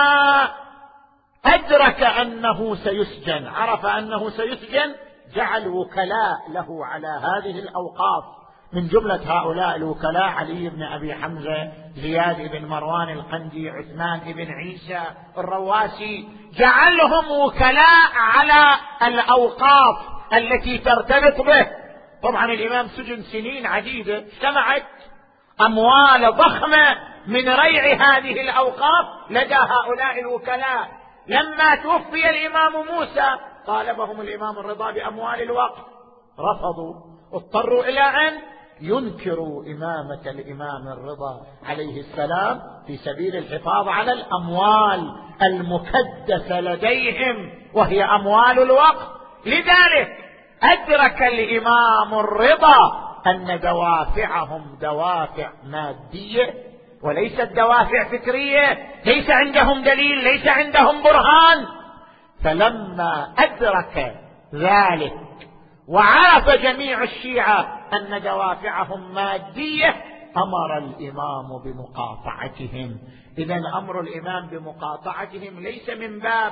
أدرك أنه سيسجن، عرف أنه سيسجن، جعل وكلاء له على هذه الأوقاف. من جملة هؤلاء الوكلاء علي بن أبي حمزة، زياد بن مروان القندي، عثمان بن عيسى الرواسي، جعلهم وكلاء على الأوقاف التي ترتبط به. طبعا الإمام سجن سنين عديدة، اجتمعت أموال ضخمة من ريع هذه الأوقاف لدى هؤلاء الوكلاء. لما توفي الإمام موسى طالبهم الإمام الرضا بأموال الوقف، رفضوا، اضطروا إلى أن ينكروا إمامة الإمام الرضا عليه السلام في سبيل الحفاظ على الأموال المكدسة لديهم وهي أموال الوقف. لذلك أدرك الإمام الرضا أن دوافعهم دوافع مادية وليست دوافع فكرية، ليس عندهم دليل، ليس عندهم برهان. فلما أدرك ذلك وعرف جميع الشيعة أن دوافعهم مادية أمر الإمام بمقاطعتهم. إذن أمر الإمام بمقاطعتهم ليس من باب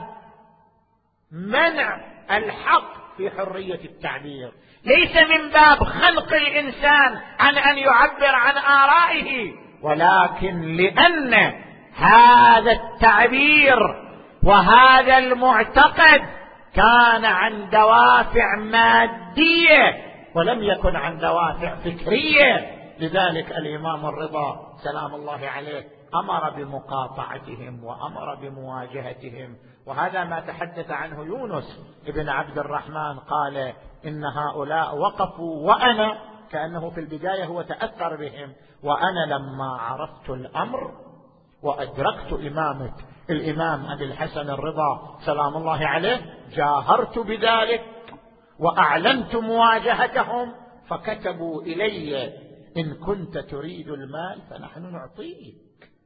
منع الحق في حرية التعبير، ليس من باب خنق الإنسان عن أن يعبر عن آرائه، ولكن لأن هذا التعبير وهذا المعتقد كان عن دوافع مادية ولم يكن عن دوافع فكرية. لذلك الإمام الرضا سلام الله عليه أمر بمقاطعتهم وأمر بمواجهتهم. وهذا ما تحدث عنه يونس ابن عبد الرحمن، قال إن هؤلاء وقفوا وأنا، كأنه في البداية هو تأثر بهم، وأنا لما عرفت الأمر وأدركت إمامة الإمام أبي الحسن الرضا سلام الله عليه جاهرت بذلك وأعلنت مواجهتهم، فكتبوا إلي إن كنت تريد المال فنحن نعطيك،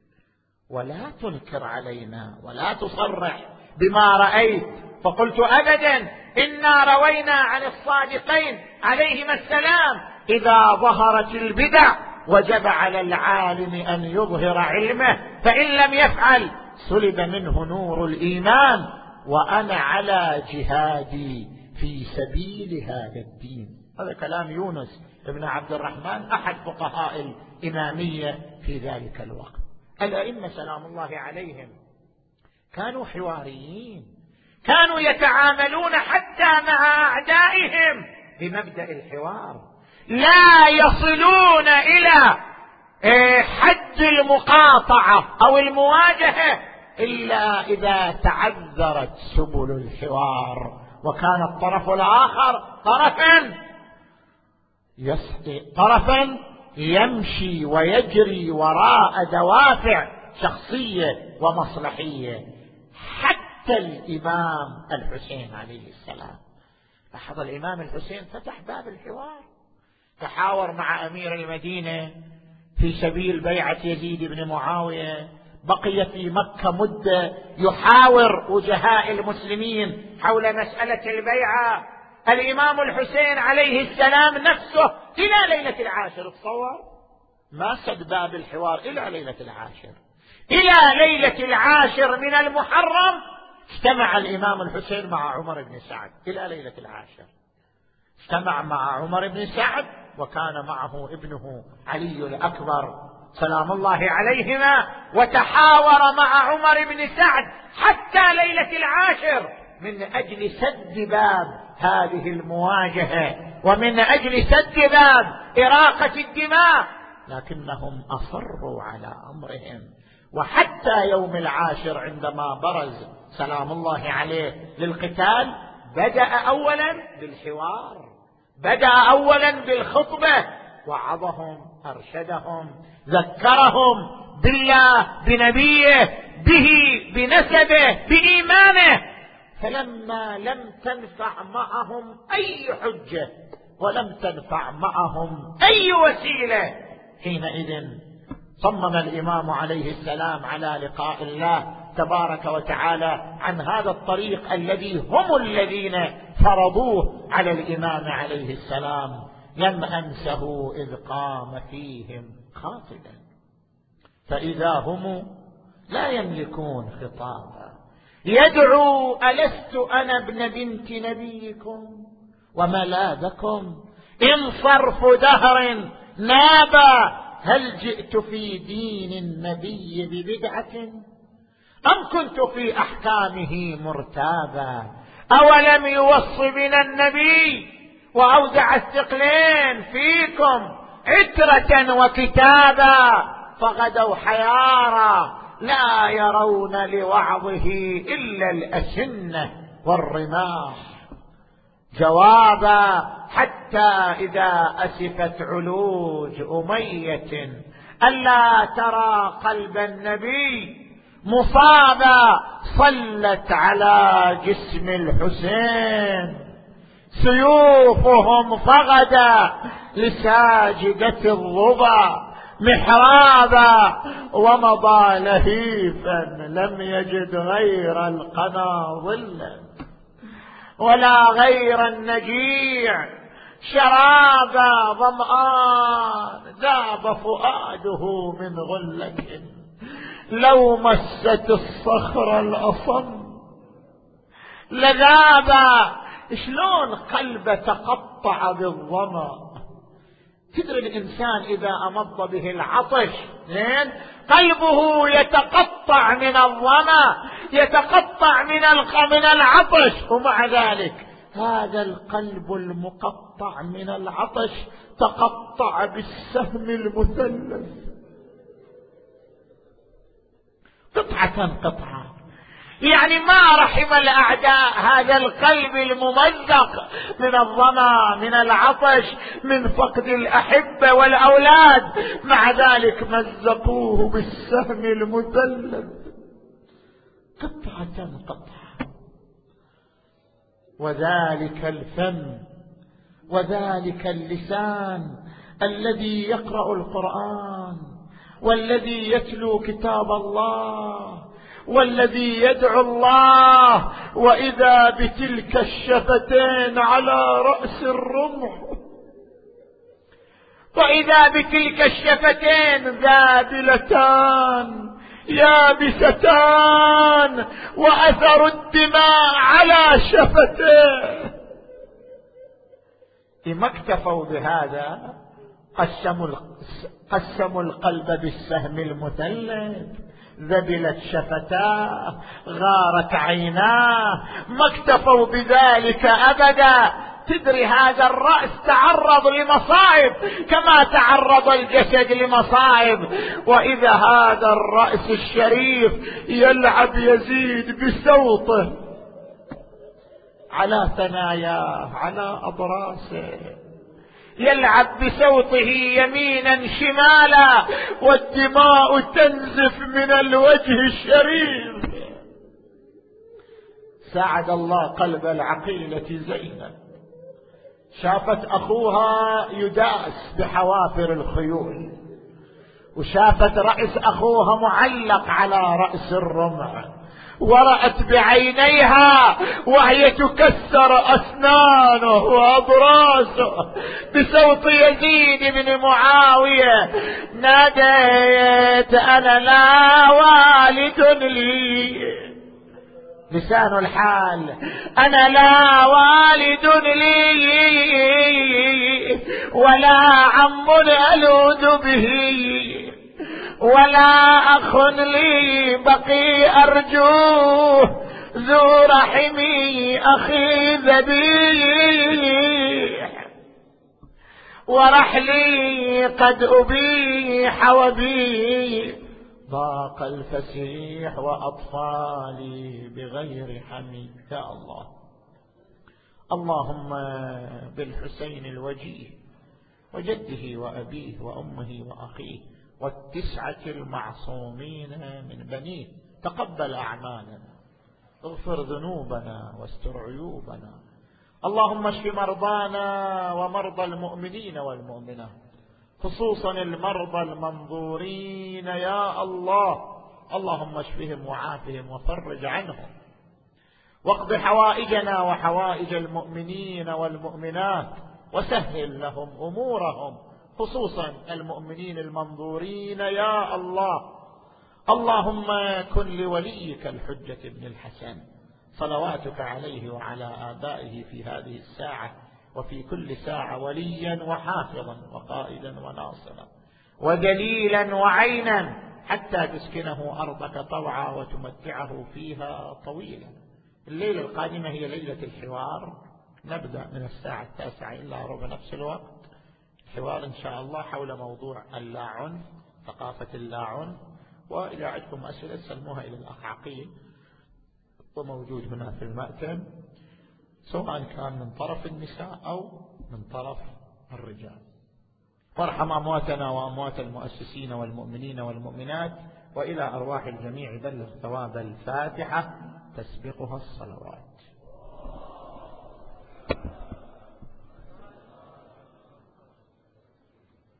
ولا تنكر علينا ولا تصرح بما رأيت. فقلت أبدا، إنا روينا عن الصادقين عليهما السلام إذا ظهرت البدع وجب على العالم أن يظهر علمه، فإن لم يفعل سلب منه نور الإيمان، وأنا على جهادي في سبيل هذا الدين. هذا كلام يونس ابن عبد الرحمن أحد فقهاء الإمامية في ذلك الوقت. الأئمة سلام الله عليهم كانوا حواريين، كانوا يتعاملون حتى مع أعدائهم بمبدأ الحوار، لا يصلون إلى حد المقاطعة أو المواجهة إلا إذا تعذرت سبل الحوار، وكان الطرف الآخر طرفا طرفا يمشي ويجري وراء دوافع شخصية ومصلحية. حتى الإمام الحسين عليه السلام، لاحظ الإمام الحسين فتح باب الحوار، تحاور مع أمير المدينة في سبيل بيعة يزيد بن معاوية، بقي في مكة مدة يحاور وجهاء المسلمين حول مسألة البيعة. الإمام الحسين عليه السلام نفسه إلى ليلة العاشر، تصور ما سد باب الحوار إلى ليلة العاشر، إلى ليلة العاشر من المحرم اجتمع الإمام الحسين مع عمر بن سعد إلى ليلة العاشر، اجتمع مع عمر بن سعد وكان معه ابنه علي الأكبر سلام الله عليهما، وتحاور مع عمر بن سعد حتى ليلة العاشر من أجل سد باب هذه المواجهة ومن أجل سد باب إراقة الدماء، لكنهم أصروا على أمرهم. وحتى يوم العاشر عندما برز سلام الله عليه للقتال بدأ أولا بالحوار، بدأ أولا بالخطبة، وعظهم، أرشدهم، ذكرهم بالله، بنبيه، به، بنسبه، بإيمانه. فلما لم تنفع معهم أي حجة ولم تنفع معهم أي وسيلة، حينئذ صمم الإمام عليه السلام على لقاء الله تبارك وتعالى عن هذا الطريق الذي هم الذين فرضوه على الإمام عليه السلام. لم أنسه إذ قام فيهم خاطبا فإذا هم لا يملكون خطابا يدعو ألست أنا ابن بنت نبيكم وملاذكم إن صرف دهر نابا هل جئت في دين النبي ببدعة أم كنت في أحكامه مرتابا أولم يوص بنا النبي وأودع الثقلين فيكم عترة وكتابا فغدوا حيارا لا يرون لوعظه إلا الأسنة والرماح جوابا حتى إذا أسفت علوج أمية ألا ترى قلب النبي مصابا صلت على جسم الحسين سيوفهم فغدا لساجدة الربا محرابا ومضى لهيفا لم يجد غير القنا ظلا ولا غير النجيع شرابا ظمآن ذاب فؤاده من غلة لو مست الصخر الأصم لذابا. شلون قلبه تقطع بالظما؟ تدري الإنسان إذا أمض به العطش لين قلبه يتقطع من الظما، يتقطع من من العطش، ومع ذلك هذا القلب المقطع من العطش تقطع بالسهم المثلث قطعة قطعة. يعني ما رحم الأعداء هذا القلب الممزق من الظما، من العطش، من فقد الأحبة والأولاد، مع ذلك مزقوه بالسهم المثلث قطعة قطعة. وذلك الفم وذلك اللسان الذي يقرأ القرآن والذي يتلو كتاب الله والذي يدعو الله، وإذا بتلك الشفتين على رأس الرمح، وإذا بتلك الشفتين ذابلتان يابستان وأثر الدماء على شفتيه. إما اكتفوا بهذا قسموا قسموا القلب بالسهم المثلث، ذبلت شفتاه، غارت عيناه، ما اكتفوا بذلك أبدا. تدري هذا الرأس تعرض لمصائب كما تعرض الجسد لمصائب، وإذا هذا الرأس الشريف يلعب يزيد بصوته على ثناياه على أضراسه، يلعب بصوته يمينا شمالا والدماء تنزف من الوجه الشريف. ساعد الله قلب العقيلة زينب، شافت أخوها يداس بحوافر الخيول، وشافت رأس أخوها معلق على رأس الرمح، ورأت بعينيها وهي تكسر أسنانه وأضراسه بصوت يزيد بن معاوية، ناديت أنا لا والد لي لسان الحال: أنا لا والد لي ولا عم ألوذ به ولا أخ لي بقي أرجوه ذو رحمي أخي ذبيح ورحلي قد أبيح وبي ضاق الفسيح وأطفالي بغير حمي. يا الله، اللهم بالحسين الوجيه وجده وأبيه وأمه وأخيه والتسعة المعصومين من بنيه تقبل أعمالنا، اغفر ذنوبنا واستر عيوبنا. اللهم اشف مرضانا ومرضى المؤمنين والمؤمنات، خصوصا المرضى المنظورين يا الله. اللهم اشفهم وعافهم وفرج عنهم، واقض حوائجنا وحوائج المؤمنين والمؤمنات، وسهل لهم أمورهم، خصوصا المؤمنين المنظورين يا الله. اللهم كن لوليك الحجة بن الحسن صلواتك عليه وعلى آبائه في هذه الساعة وفي كل ساعة وليا وحافظا وقائدا وناصرا ودليلا وعينا، حتى تسكنه أرضك طوعا وتمتعه فيها طويلا. الليلة القادمة هي ليلة الحوار، نبدأ من الساعة التاسعة إلا ربع نفس الوقت، حوار إن شاء الله حول موضوع اللا عنف، ثقافة اللا عنف. وإذا عندكم أسئلة سلموها إلى الأخ عقيل، وموجود هنا في المأتم، سواء كان من طرف النساء أو من طرف الرجال. وارحم أمواتنا وأموات المؤسسين والمؤمنين والمؤمنات، وإلى أرواح الجميع بلغ ثواب الفاتحة تسبقها الصلوات.